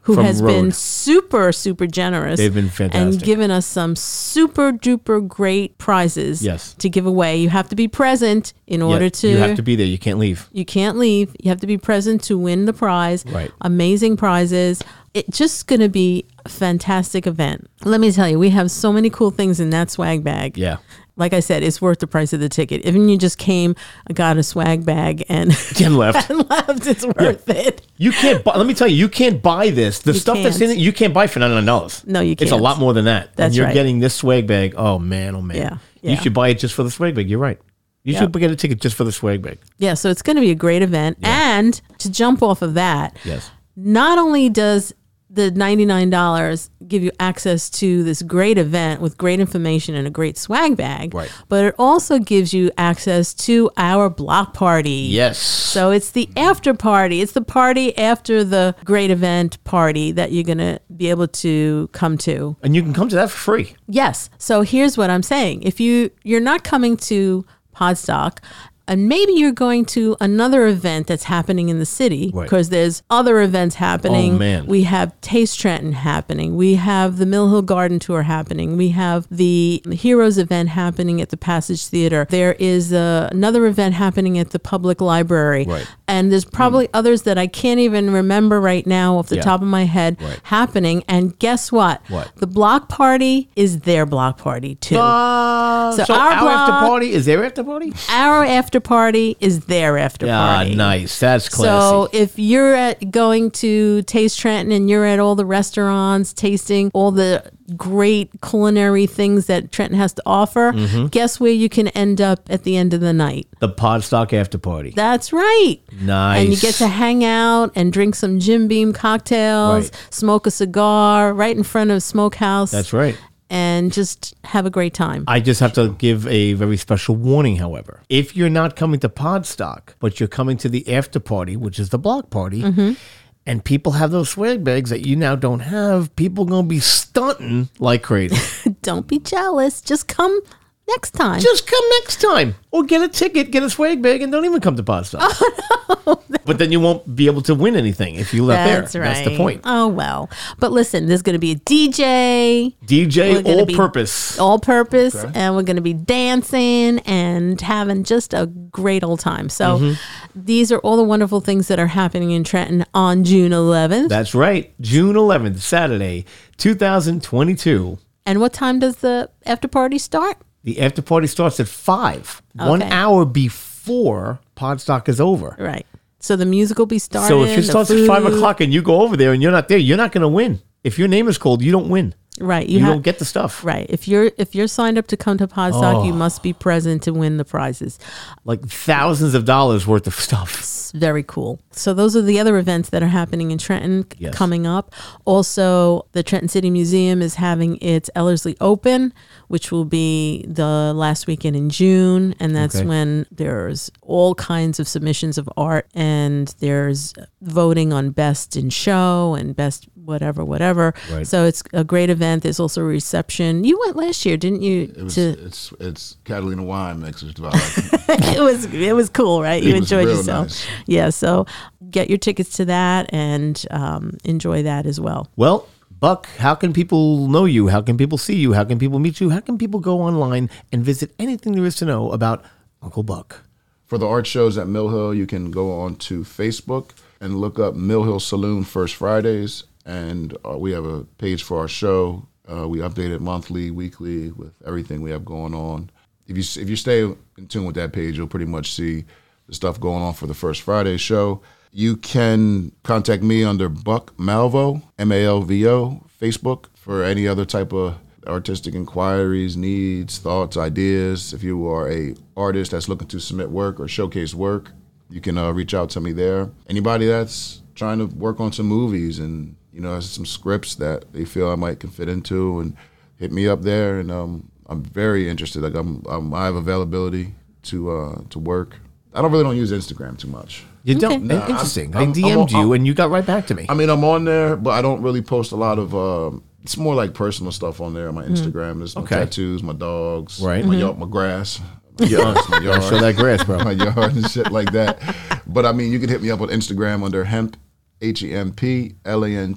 who From has Rode. been super, super generous. They've been fantastic. And given us some super duper great prizes Yes. to give away. You have to be present in order Yeah, to. You have to be there. You can't leave. You can't leave. You have to be present to win the prize. Right. Amazing prizes. It's just going to be a fantastic event. Let me tell you, we have so many cool things in that swag bag. Yeah. Like I said, it's worth the price of the ticket. Even you just came, got a swag bag, and And left. and left, it's worth it. You can't buy, let me tell you, you can't buy this. The You stuff that's in can't. it, you can't buy for ninety-nine dollars. No, you It's a can't. lot more than that. That's and you're right. getting this swag bag. Oh, man, oh, man. Yeah, You yeah. should buy it just for the swag bag. You're right. You Yep. should get a ticket just for the swag bag. Yeah, so it's going to be a great event. And to jump off of that, Yes. not only does the ninety-nine dollars give you access to this great event with great information and a great swag bag, Right. but it also gives you access to our block party. Yes. So it's the after party. It's the party after the great event party that you're going to be able to come to. And you can come to that for free. Yes. So here's what I'm saying. If you you're not coming to Podstock, and maybe you're going to another event that's happening in the city, Right. because there's other events happening. Oh, man. We have Taste Trenton happening. We have the Mill Hill Garden Tour happening. We have the Heroes event happening at the Passage Theater. There is uh, another event happening at the Public Library. Right. And there's probably others that I can't even remember right now off the Yeah. top of my head Right. happening. And guess what? What? The block party is their block party too. Uh, So so, our our, block- after party is their after party? Our after party is their after Ah, party. nice. That's classy. So if you're at going to Taste Trenton and you're at all the restaurants tasting all the great culinary things that Trenton has to offer, Mm-hmm. guess where you can end up at the end of the night? the Podstock after party. That's right. Nice. And you get to hang out and drink some Jim Beam cocktails, Right. smoke a cigar right in front of Smokehouse. That's right. And just have a great time. I just have to give a very special warning, however. If you're not coming to Podstock, but you're coming to the after party, which is the block party, Mm-hmm. and people have those swag bags that you now don't have, people going to be stunting like crazy. Don't be jealous. Just come next time. Just come next time. Or get a ticket, get a swag bag, and don't even come to Podstock. Oh, no. But then you won't be able to win anything if you left That's there. right. That's the point. Oh, well. But listen, there's going to be a D J. D J We're gonna all be- purpose. All purpose. And we're going to be dancing and having just a great old time. So Mm-hmm. these are all the wonderful things that are happening in Trenton on June eleventh. That's right. June eleventh, Saturday, two thousand twenty-two. And what time does the after party start? The after party starts at five, one Okay. hour before Podstock is over. Right. So the music will be started. So if it the starts at five food- o'clock and you go over there and you're not there, you're not going to win. If your name is called, you don't win. Right. You, have- don't get the stuff. Right. If you're if you're signed up to come to Podstock, you Oh. must be present to win the prizes. Like thousands of dollars worth of stuff. It's very cool. So those are the other events that are happening in Trenton c- Yes. coming up. Also, the Trenton City Museum is having its Ellerslie Open, which will be the last weekend in June, and that's Okay. when there's all kinds of submissions of art, and there's voting on best in show and best whatever whatever. Right. So it's a great event. There's also a reception. You went last year, didn't you? It was, to it's it's Catalina wine mix. It's about like, it was it was cool, right? You It was enjoyed real yourself. nice. Yeah, so get your tickets to that and um, enjoy that as well. Well, Buck, how can people know you? How can people see you? How can people meet you? How can people go online and visit anything there is to know about Uncle Buck? for the art shows at Mill Hill, you can go on to Facebook and look up Mill Hill Saloon First Fridays, and uh, we have a page for our show. Uh, we update it monthly, weekly with everything we have going on. If you if you stay in tune with that page, you'll pretty much see the stuff going on for the First Friday show. You can contact me under Buck Malvo, M A L V O, Facebook, for any other type of artistic inquiries, needs, thoughts, ideas. If you are a artist that's looking to submit work or showcase work, you can uh, reach out to me there. Anybody that's trying to work on some movies and, you know, has some scripts that they feel I might can fit into, and hit me up there. And um, I'm very interested. Like I'm, I'm, I have availability to uh, to work. I don't really don't use Instagram too much. You don't? Nah, I'm- Interesting. I'm- I D M'd I'm- you I'm- and you got right back to me. I mean, I'm on there, but I don't really post a lot of. Um, it's more like personal stuff on there on my Instagram. There's my Okay. tattoos, my dogs, Right. my Mhm. yard, my grass, my, Yeah. yard, my yard, Show that grass, bro. my yard and shit like that. But I mean, you can hit me up on Instagram under hemp, H E M P L A N T.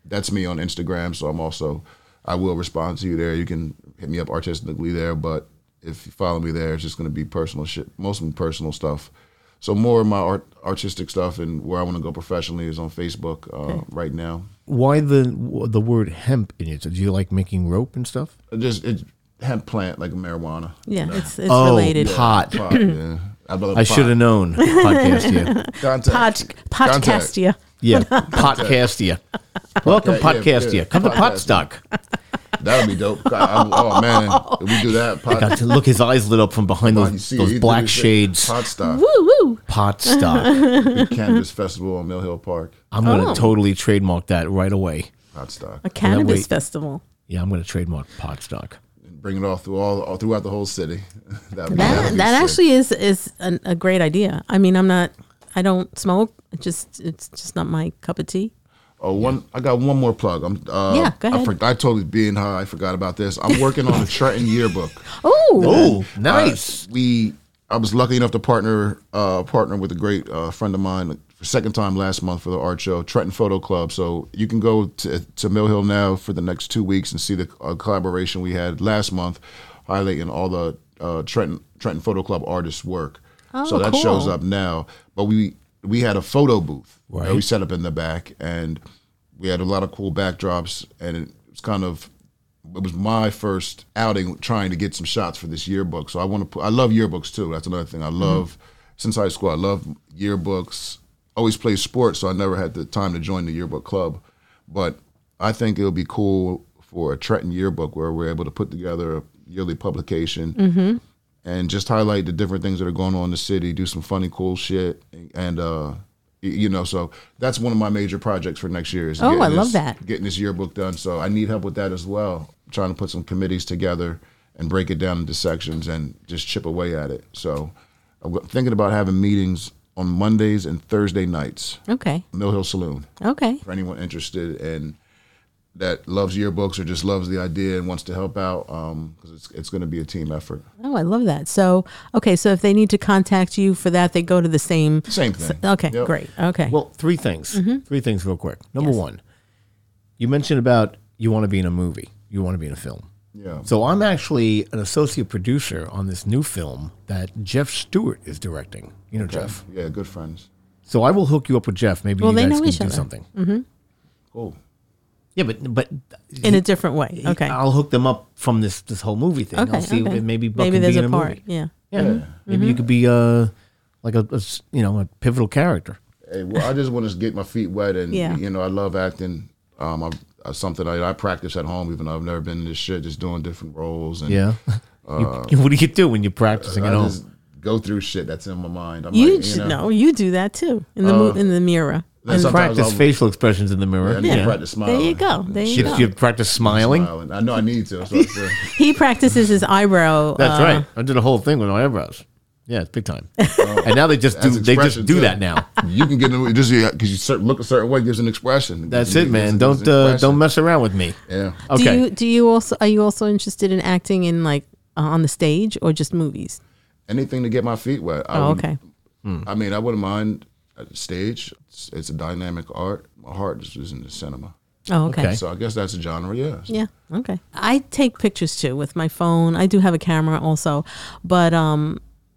that's me on Instagram. So I'm also, I will respond to you there. You can hit me up artistically there, but if you follow me there, it's just going to be personal shit, mostly personal stuff. So more of my art, artistic stuff and where I want to go professionally is on Facebook uh, okay. right now. Why the the word hemp in it? Do you like making rope and stuff? It just it's hemp plant like marijuana. Yeah, you know? it's it's oh, related. Pot. pot yeah. I should have known. Podcastia. Contact. Pod, podcastia. Yeah, Podcastia. Welcome, Podcastia. Yeah, yeah. Come to Podstock. That would be dope. God, oh, man. If we do that. Pot, got to look, his eyes lit up from behind those, see, those black shades. Podstock. Woo, woo. Podstock. Big Cannabis Festival on Mill Hill Park. I'm going to Oh. totally trademark that right away. Podstock. A cannabis wait. festival. Yeah, I'm going to trademark Podstock. Bring it all through all, all throughout the whole city. That'd be- That that'd be that sick. actually is is an, a great idea. I mean, I'm not. I don't smoke. It just it's just not my cup of tea. Oh, one. I got one more plug. I'm. Uh, Yeah, go I, ahead. for, I totally being high. I forgot about this. I'm working on a Trenton yearbook. Oh, Oh, nice. Uh, we. I was lucky enough to partner uh, partner with a great uh, friend of mine for second time last month for the art show, Trenton Photo Club. So you can go to to Mill Hill now for the next two weeks and see the uh, collaboration we had last month, highlighting all the uh, Trenton Trenton Photo Club artists' work. Oh, so that cool. shows up now. But we we had a photo booth Right. that we set up in the back, and we had a lot of cool backdrops, and it was kind of. It was my first outing trying to get some shots for this yearbook. So I want to put, I love yearbooks too. That's another thing I love. Mm-hmm. Since high school, I love yearbooks. Always played sports, so I never had the time to join the yearbook club. But I think it'll be cool for a Trenton yearbook where we're able to put together a yearly publication Mm-hmm. and just highlight the different things that are going on in the city, do some funny, cool shit. And, uh, y- you know, so that's one of my major projects for next year. Is Oh, getting I love this- that. Getting this yearbook done. So I need help with that as well. Trying to put some committees together and break it down into sections and just chip away at it. So I'm thinking about having meetings on Mondays and Thursday nights, Okay. Mill Hill Saloon, Okay. for anyone interested in that loves yearbooks or just loves the idea and wants to help out, because it's it's going to be a team effort. Oh, I love that. So, okay, so if they need to contact you for that, they go to the same. Same thing. Okay, Yep. great. Okay. Well, three things. Three things real quick. Number Yes. one, you mentioned about you want to be in a movie. You want to be in a film. Yeah. So I'm actually an associate producer on this new film that Jeff Stewart is directing. You know Jeff. Yeah, good friends. So I will hook you up with Jeff. Maybe Well, you they guys know can each do other. something. Cool. Yeah, but but in a different way. Okay. I'll hook them up from this this whole movie thing. Okay. I'll see okay. if maybe Buck maybe can there's be a in a part. movie. Yeah. Yeah, maybe you could be uh like a, a s- you know a pivotal character. Hey, well, I just want to get my feet wet, and Yeah. you know, I love acting. Um, I'm, uh, something I, I practice at home, even though I've never been in this shit, just doing different roles. And Yeah. You- what do you do when you're practicing I at home? just go through shit that's in my mind. I'm You like, should you know, know. You do that too in the mo- in the mirror. then And sometimes Practice I'll- facial expressions in the mirror. Yeah, I need to practice there smiling. you go. There you Should go. you practice smiling? Smiling. I know I need to. So it's, uh, He practices his eyebrow. That's uh, right. I did a whole thing with my eyebrows. Yeah, it's big time. and now they just do That's they just expression, do too. that now. you can get in just because you cer- look a certain way gives an expression. That's Gives- it, man. gives- Don't gives an uh, expression. don't mess around with me. Yeah. Okay. Do you do you also are you also interested in acting in like uh, on the stage or just movies? Anything to get my feet wet. I Oh, wouldn't- okay. I mean, I wouldn't mind at the stage. It's, it's a dynamic art. My heart just is in the cinema. Oh, okay. Okay. So I guess that's a genre, yeah. Yeah. Okay. I take pictures too with my phone. I do have a camera also, but um,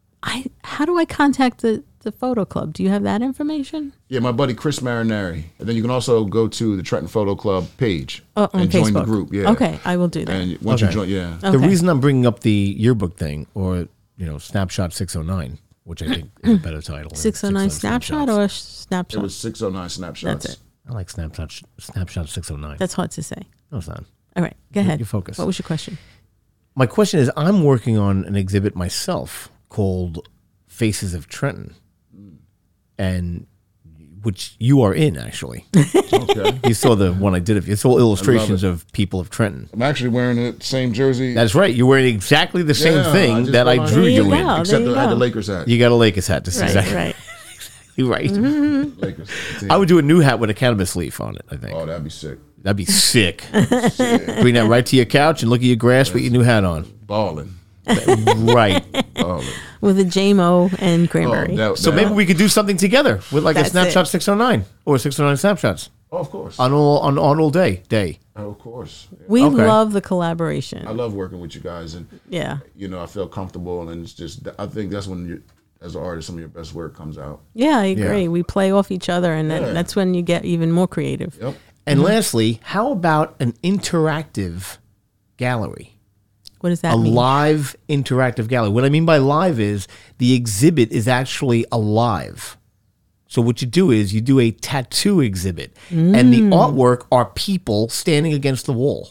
I how do I contact the the photo club? Do you have that information? Yeah, my buddy Chris Marinari. And then you can also go to the Trenton Photo Club page Oh, on and Facebook. join the group. Yeah. Okay, I will do that. And once Okay. you join, yeah. The Okay. reason I'm bringing up the yearbook thing, or you know, Snapshot six oh nine, which I think is a better title. than six oh nine Snapshot Snapshots. or It Snapshot? was six oh nine Snapshots. That's it. I like Snapshot Snapshot six oh nine. That's hard to say. No, it's not. All right, go ahead. you focus. What was your question? My question is, I'm working on an exhibit myself called Faces of Trenton, and which you are in actually. Okay. You saw the one I did of you. It's all illustrations it. of people of Trenton. I'm actually wearing the same jersey. That's right. You're wearing exactly the same Yeah, I thing just that I put on- drew There you, you in. go. Except there you I had the go. Lakers hat. You got a Lakers hat. This Right, is exactly right. You're right. Lakers. I would do a new hat with a cannabis leaf on it, I think. Oh, that'd be sick. That'd be sick. Bring that right to your couch and look at your grass with your new hat on. Balling. Right. Balling. With a J M O and Oh, cranberry. that, So that- maybe we could do something together with like a That's Snapshot it. six oh nine or six oh nine Snapshots. Oh, of course. on all on, on all day day. Oh, of course. Yeah. We Okay. love the collaboration. I love working with you guys, and Yeah. you know, I feel comfortable, and it's just I think that's when you, as an artist, some of your best work comes out. Yeah, I agree. Yeah. We play off each other, and Yeah. then that's when you get even more creative. Yep. And Mm-hmm. lastly, how about an interactive gallery? What does that A mean? live interactive gallery. What I mean by live is the exhibit is actually alive. So what you do is you do a tattoo exhibit, and the Mm. artwork are people standing against the wall.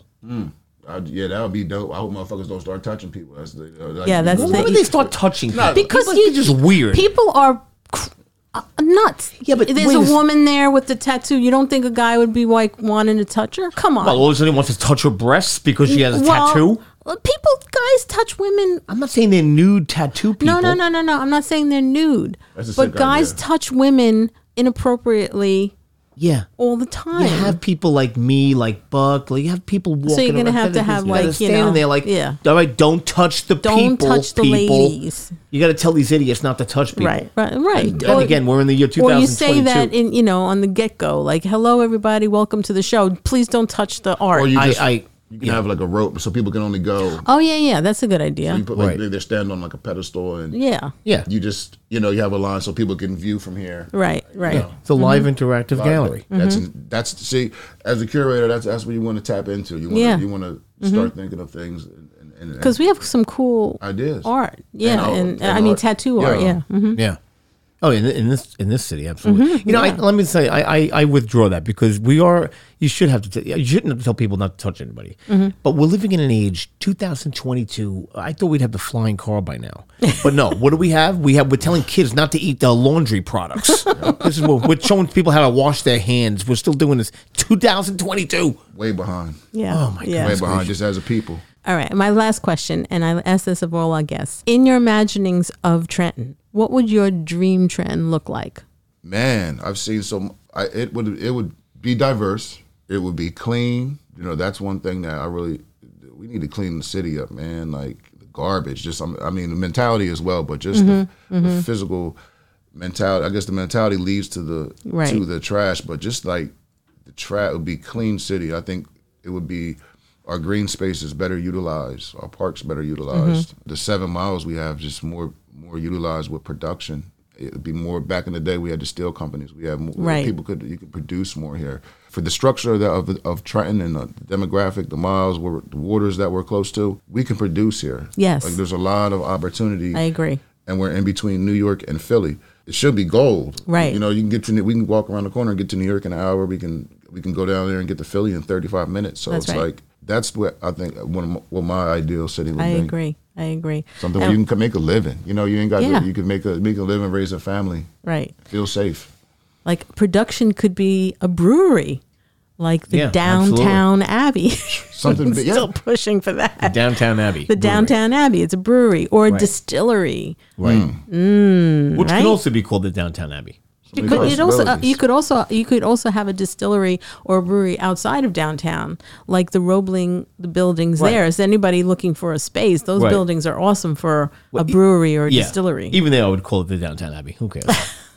I, yeah, that would be dope. I hope motherfuckers don't start touching people. That's the, uh, that- Yeah, that's Well, the- why would they start touching people? Because People- you- it's just weird. People are cr- uh, nuts. Yeah, but there's wait a a s- woman there with the tattoo. You don't think a guy would be like wanting to touch her? Come on. Well, all of a sudden he wants to touch her breasts because she has a Well, tattoo. well, People, guys touch women. I'm not saying they're nude tattoo people. No, no, no, no, no. I'm not saying they're nude. That's a But sick guys idea. touch women inappropriately Yeah. all the time. You have people like me, like Buck. Like you have people walking. you're gonna around- have to have, you gotta like, you standing know, there, like, yeah. all right, don't touch the Don't people. touch the people. ladies. You got to tell these idiots not to touch people. Right, right, right. And, and again, we're in the year two Or thousand you twenty-two. say that in, you know, on the get go, like, "Hello, everybody, welcome to the show. Please don't touch the art." Or you I- just I- you can have like a rope so people can only go. oh yeah, yeah, that's a good idea. You put like Right. they- they're standing on like a pedestal, and Yeah, yeah, you just you know you have a line so people can view from here. right, right. it's a live interactive Like, gallery. That's Mm-hmm. that's see as a curator, that's that's what you want to tap into. You want Yeah. you want to start thinking of things and, and, and Because we have some cool ideas, art. Yeah, And and, art- I and mean art. tattoo art. Yeah. Yeah. Mhm. Yeah. Oh, in, in this in this city, absolutely. Mm-hmm. You know, I, let me say, I, I I withdraw that because we are. You should have to. T- you shouldn't have to tell people not to touch anybody. Mm-hmm. But we're living in an age, two thousand twenty-two. I thought we'd have the flying car by now, but no. What do we have? We have. We're telling kids not to eat the laundry products. This is what we're showing people how to wash their hands. We're still doing this. two thousand twenty-two. way behind, Yeah. Oh, my yeah. way behind, just as a people. All right, my last question, and I ask this of all our guests. In your imaginings of Trenton, what would your dream Trenton look like? Man, I've seen so. I, it would it would be diverse. It would be clean. You know, that's one thing that I really. We need to clean the city up, man. Like the garbage. Just I mean, the mentality as well, but just the, the physical mentality. I guess the mentality leads to the Right. to the trash, but just like the trash would be clean city. I think it would be. Our green spaces better utilized, our parks better utilized. The seven miles we have just more more utilized with production. It'd be more. Back in the day, we had the steel companies. We had more, Right. people could you could produce more here. For the structure of the, of, of Trenton and the demographic, the miles, where, the waters that we're close to, we can produce here. Yes. like there's a lot of opportunity. I agree. And we're in between New York and Philly. It should be gold. Right. You know, you can get to we can walk around the corner and get to New York in an hour. We can we can go down there and get to Philly in thirty-five minutes. So That's it's right. like that's what I think one of my, what my ideal city would I be. agree. I agree. Something And- where you can make a living. You know, you ain't got Yeah. to, you can make a make a living, raise a family, Right. feel safe. Like production could be a brewery, like the Yeah, Downtown Abbey. Something big, yeah. Still pushing for that. Downtown Abbey. The Downtown Abbey. It's a brewery or a Right. distillery. Right. Which right? could also be called the Downtown Abbey. You could, it also, uh, Possibilities. you could also you could also have a distillery or a brewery outside of downtown, like the Roebling the buildings Right. there. Is anybody looking for a space? Those Right. buildings are awesome for Well, a e- brewery or a Yeah. distillery. Even though I would call it the Downtown Abbey. Who cares?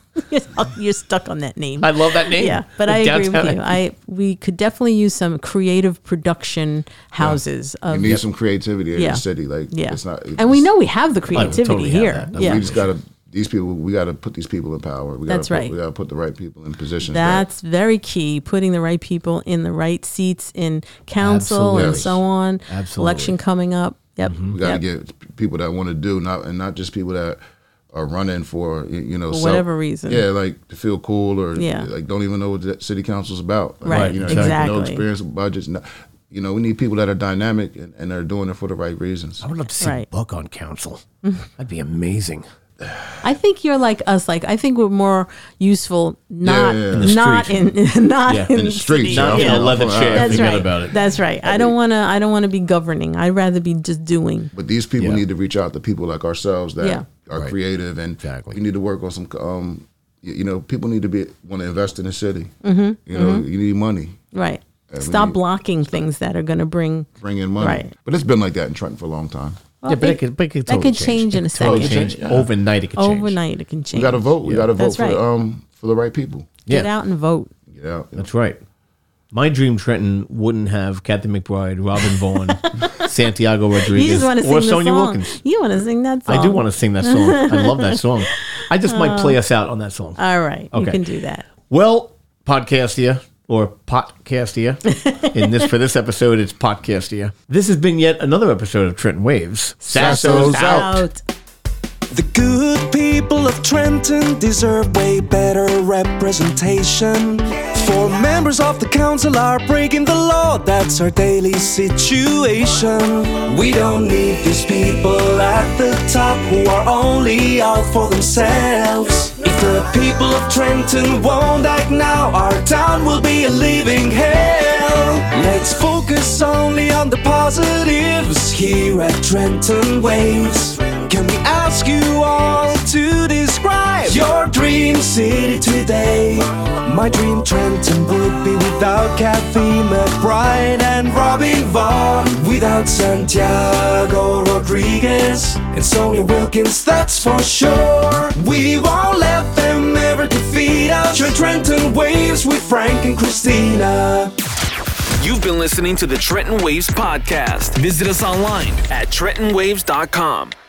You're stuck on that name. I love that name. Yeah, but The I agree with Downtown you. Abbey. I we could definitely use some creative production houses You of need some creativity in Yeah. the city. Like yeah, it's not. and we it's- know we have the creativity totally have here. that. Yeah, We just gotta these people. We gotta put these people in power. We gotta That's put, right. We gotta put the right people in positions. that- That's very key. Putting the right people in the right seats in council and Absolutely. so on. Absolutely. Election coming up. Yep. we gotta yep. get people that want to do, not and not just people that are running for y- you know For self- whatever reason. Yeah, like to feel cool or Yeah. like don't even know what the city council's about. Like, Right, You know, exactly. no experience with budgets. No, you know, we need people that are dynamic and, and are doing it for the right reasons. I would love to see Right. Buck on council. That'd be amazing. I think you're like us. Like I think we're more useful not yeah, yeah. In the not street. in not Yeah. in, In the streets, city. yeah. Not Yeah. in a leather Yeah. chair. That's Forget right. about it. That's right. I don't want to. I don't want to be governing. I'd rather be just doing. But these people Yeah. need to reach out to people like ourselves that Yeah. are Right. creative, and Exactly. we need to work on some. Um, y- you know, people need to be want to invest in the city. Mm-hmm. You know, you need money, Right. we Stop need- blocking things that are going to bring. bring in money. Right. But it's been like that in Trenton for a long time. Well, yeah, but it- it, could, but it could that totally could change in a It could totally second. change. Overnight, it could change. Overnight, it can change. We got to vote. We got to vote That's for right. um for the right people. Get Yeah. out and vote. Get out. That's right. My dream Trenton wouldn't have Kathy McBride, Robin Vaughn, Santiago You Rodriguez, just want to or sing the Sonia song. Wilkins. You want to sing that song. I do want to sing that song. I love that song. I just might play us out on that song. All right. You Okay. can do that. Well, Podcastia, or Potcastia. In this for this episode, it's Podcastia. This has been yet another episode of Trenton Waves. Sasso's out. Out. The good people of Trenton deserve way better representation. For members of the council are breaking the law, that's our daily situation. We don't need these people at the top who are only out for themselves. If the people of Trenton won't act now, our town will be a living hell. Let's focus only on the positives here at Trenton Waves. Can we ask you all to describe your dream city today? My dream Trenton would be without Kathy McBride and Robin Vaughn, without Santiago Rodriguez and Sonia Wilkins, that's for sure. We won't let them ever defeat us. Join Trenton Waves with Frank and Christina. You've been listening to the Trenton Waves podcast. Visit us online at trenton waves dot com.